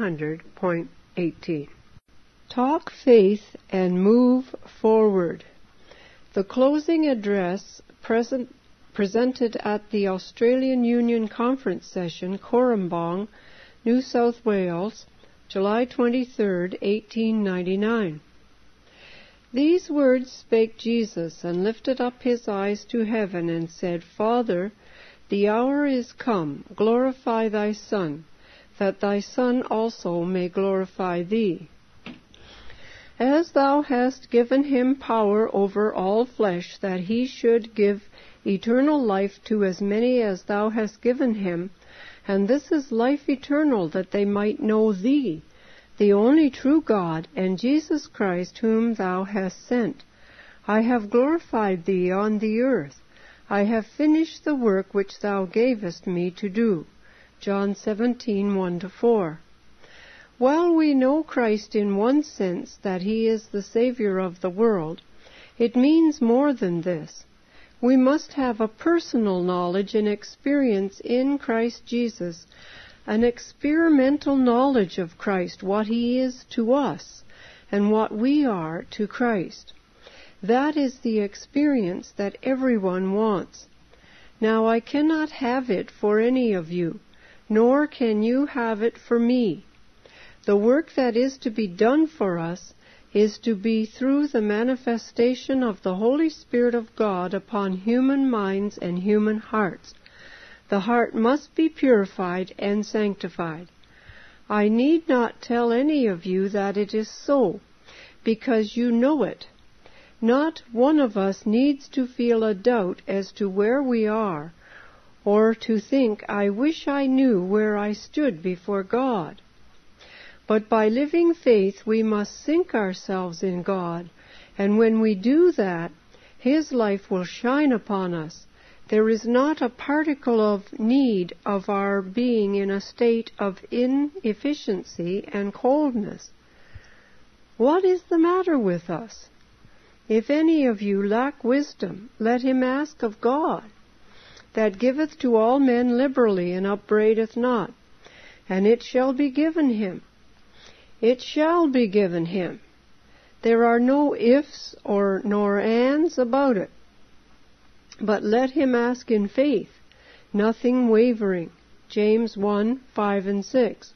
900.18. Talk faith and move forward. The closing address presented at the Australian Union Conference Session, Corumba, New South Wales, July 23, 1899. These words spake Jesus, and lifted up His eyes to heaven, and said, Father, the hour is come, glorify Thy Son, that Thy Son also may glorify Thee. As Thou hast given Him power over all flesh, that He should give eternal life to as many as Thou hast given Him, and this is life eternal, that they might know Thee, the only true God, and Jesus Christ, whom Thou hast sent. I have glorified Thee on the earth. I have finished the work which Thou gavest me to do. John 17:1-4. While we know Christ in one sense, that He is the Savior of the world, it means more than this. We must have a personal knowledge and experience in Christ Jesus, an experimental knowledge of Christ, what He is to us, and what we are to Christ. That is the experience that everyone wants. Now, I cannot have it for any of you, nor can you have it for me. The work that is to be done for us is to be through the manifestation of the Holy Spirit of God upon human minds and human hearts. The heart must be purified and sanctified. I need not tell any of you that it is so, because you know it. Not one of us needs to feel a doubt as to where we are, or to think, I wish I knew where I stood before God. But by living faith we must sink ourselves in God, and when we do that, His life will shine upon us, There is not a particle of need of our being in a state of inefficiency and coldness. What is the matter with us? If any of you lack wisdom, let him ask of God, that giveth to all men liberally and upbraideth not, and it shall be given him. It shall be given him. There are no ifs nor ands about it. But let him ask in faith, nothing wavering. James 1:5-6.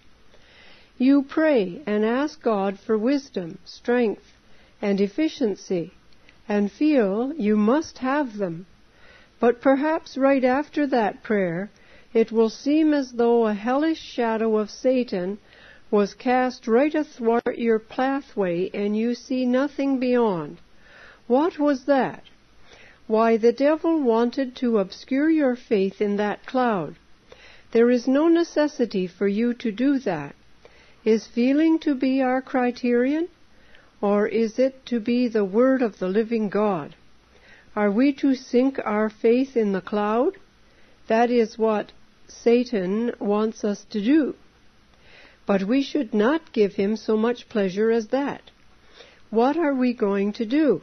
You pray and ask God for wisdom, strength, and efficiency, and feel you must have them. But perhaps right after that prayer, it will seem as though a hellish shadow of Satan was cast right athwart your pathway, and you see nothing beyond. What was that? Why, the devil wanted to obscure your faith in that cloud. There is no necessity for you to do that. Is feeling to be our criterion, or is it to be the word of the living God? Are we to sink our faith in the cloud? That is what Satan wants us to do. But we should not give him so much pleasure as that. What are we going to do?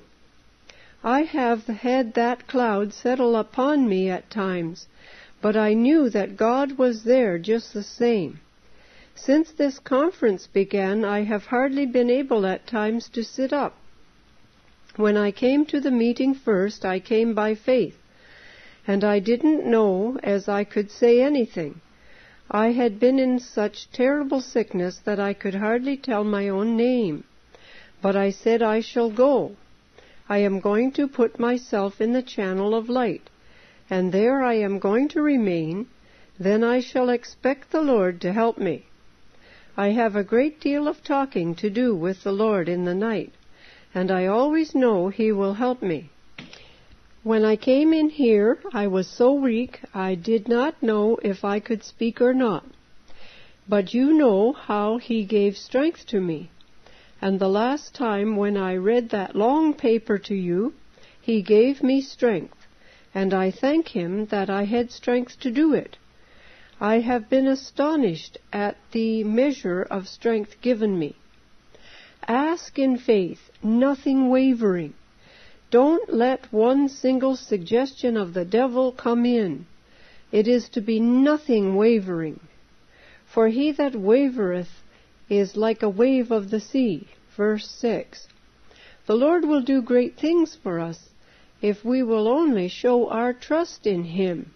I have had that cloud settle upon me at times, but I knew that God was there just the same. Since this conference began, I have hardly been able at times to sit up. When I came to the meeting first, I came by faith, and I didn't know as I could say anything. I had been in such terrible sickness that I could hardly tell my own name. But I said, I shall go. I am going to put myself in the channel of light, and there I am going to remain. Then I shall expect the Lord to help me. I have a great deal of talking to do with the Lord in the night, and I always know He will help me. When I came in here, I was so weak I did not know if I could speak or not. But you know how He gave strength to me. And the last time when I read that long paper to you, He gave me strength, and I thank Him that I had strength to do it. I have been astonished at the measure of strength given me. Ask in faith, nothing wavering. Don't let one single suggestion of the devil come in. It is to be nothing wavering. For he that wavereth is like a wave of the sea. Verse 6. The Lord will do great things for us if we will only show our trust in Him.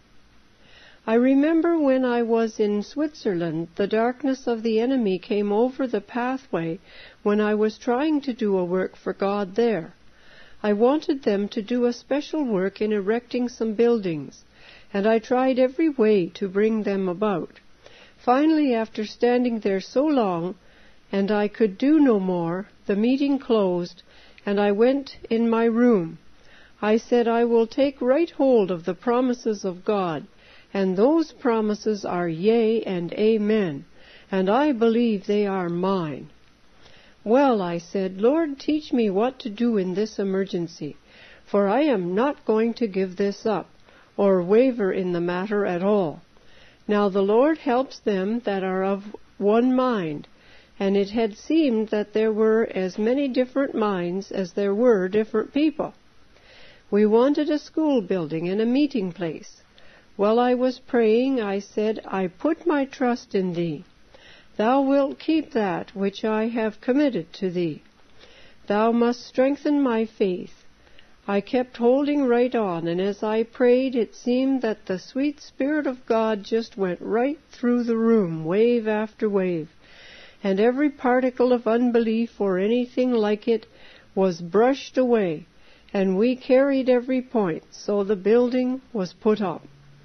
I remember when I was in Switzerland, the darkness of the enemy came over the pathway when I was trying to do a work for God there. I wanted them to do a special work in erecting some buildings, and I tried every way to bring them about. Finally, after standing there so long, and I could do no more, the meeting closed, and I went in my room. I said, I will take right hold of the promises of God, and those promises are yea and amen, and I believe they are mine. Well, I said, Lord, teach me what to do in this emergency, for I am not going to give this up, or waver in the matter at all. Now the Lord helps them that are of one mind, and it had seemed that there were as many different minds as there were different people. We wanted a school building and a meeting place. While I was praying, I said, I put my trust in Thee. Thou wilt keep that which I have committed to Thee. Thou must strengthen my faith. I kept holding right on, and as I prayed, it seemed that the sweet Spirit of God just went right through the room, wave after wave, and every particle of unbelief or anything like it was brushed away, and we carried every point, so the building was put up.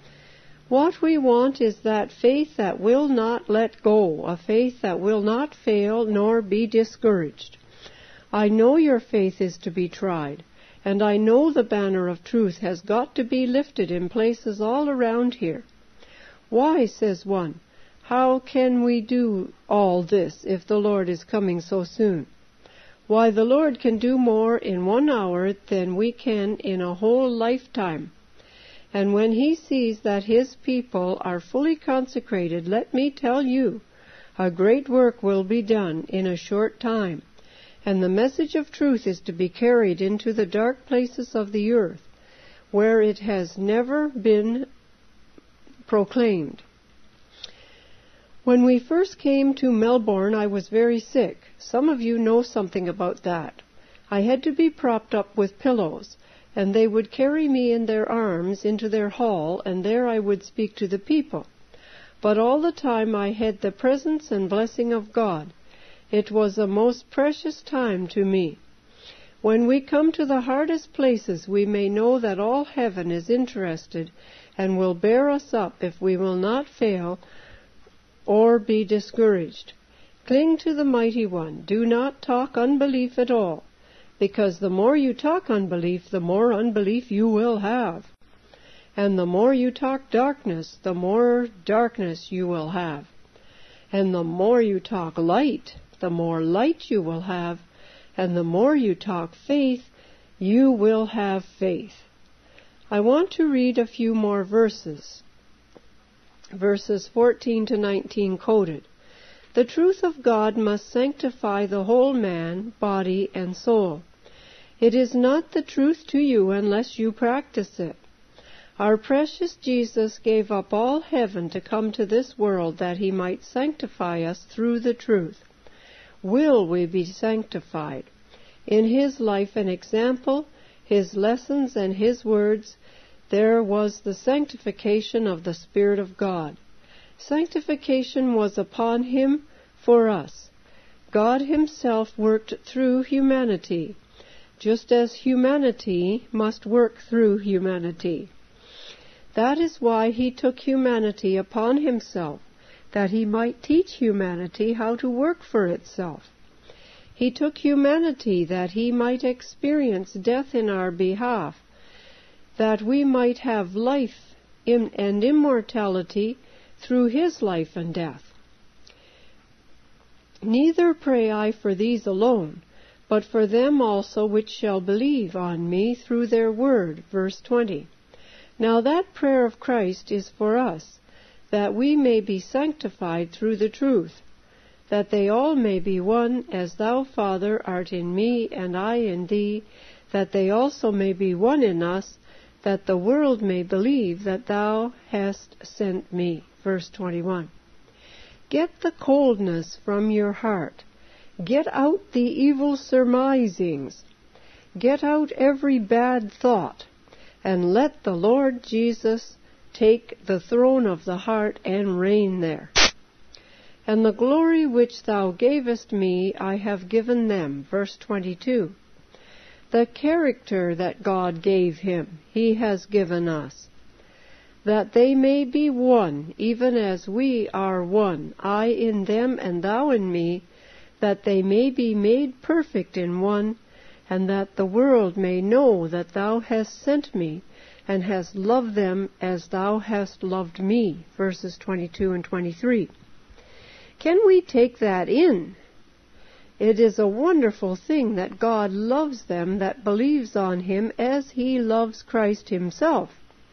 What we want is that faith that will not let go, a faith that will not fail nor be discouraged. I know your faith is to be tried, and I know the banner of truth has got to be lifted in places all around here. Why, says one, how can we do all this if the Lord is coming so soon? Why, the Lord can do more in 1 hour than we can in a whole lifetime. And when he sees that his people are fully consecrated, let me tell you, a great work will be done in a short time. And the message of truth is to be carried into the dark places of the earth, where it has never been proclaimed. When we first came to Melbourne, I was very sick. Some of you know something about that. I had to be propped up with pillows, and they would carry me in their arms into their hall, and there I would speak to the people. But all the time I had the presence and blessing of God. It was a most precious time to me. When we come to the hardest places, we may know that all heaven is interested and will bear us up if we will not fail or be discouraged. Cling to the Mighty One. Do not talk unbelief at all, because the more you talk unbelief, the more unbelief you will have. And the more you talk darkness, the more darkness you will have. And the more you talk light, the more light you will have. And the more you talk faith, you will have faith. I want to read a few more verses. Verses 14 to 19 quoted. The truth of God must sanctify the whole man, body, and soul. It is not the truth to you unless you practice it. Our precious Jesus gave up all heaven to come to this world that he might sanctify us through the truth. Will we be sanctified? In his life and example, his lessons and his words, there was the sanctification of the Spirit of God. Sanctification was upon him for us. God himself worked through humanity, just as humanity must work through humanity. That is why he took humanity upon himself, that he might teach humanity how to work for itself. He took humanity that he might experience death in our behalf, that we might have life and immortality through his life and death. Neither pray I for these alone, but for them also which shall believe on me through their word. Verse 20. Now that prayer of Christ is for us, that we may be sanctified through the truth, that they all may be one, as thou, Father, art in me, and I in thee, that they also may be one in us, that the world may believe that thou hast sent me. Verse 21. Get the coldness from your heart. Get out the evil surmisings. Get out every bad thought, and let the Lord Jesus take the throne of the heart and reign there. And the glory which thou gavest me I have given them. Verse 22. The character that God gave him, he has given us, that they may be one, even as we are one, I in them and thou in me, that they may be made perfect in one, and that the world may know that thou hast sent me, and hast loved them as thou hast loved me. Verses 22 and 23. Can we take that in? It is a wonderful thing that God loves them that believes on him as he loves Christ himself.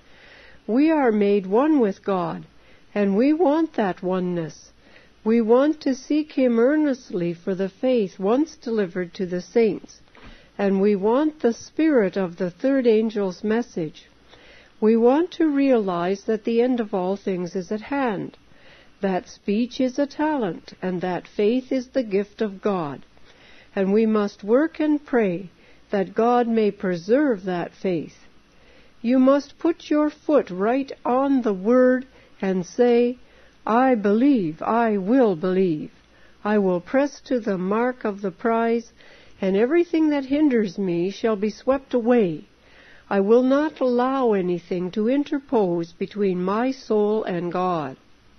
We are made one with God, and we want that oneness. We want to seek him earnestly for the faith once delivered to the saints, and we want the spirit of the third angel's message. We want to realize that the end of all things is at hand, that speech is a talent, and that faith is the gift of God. And we must work and pray that God may preserve that faith. You must put your foot right on the word and say, I believe, I will believe. I will press to the mark of the prize, and everything that hinders me shall be swept away. I will not allow anything to interpose between my soul and God.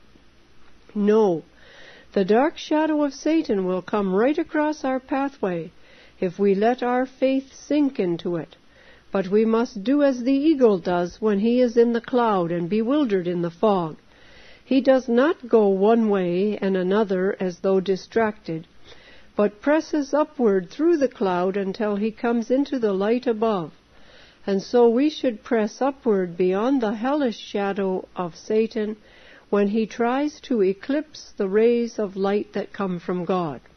No, the dark shadow of Satan will come right across our pathway if we let our faith sink into it. But we must do as the eagle does when he is in the cloud and bewildered in the fog. He does not go one way and another as though distracted, but presses upward through the cloud until he comes into the light above. And so we should press upward beyond the hellish shadow of Satan when he tries to eclipse the rays of light that come from God.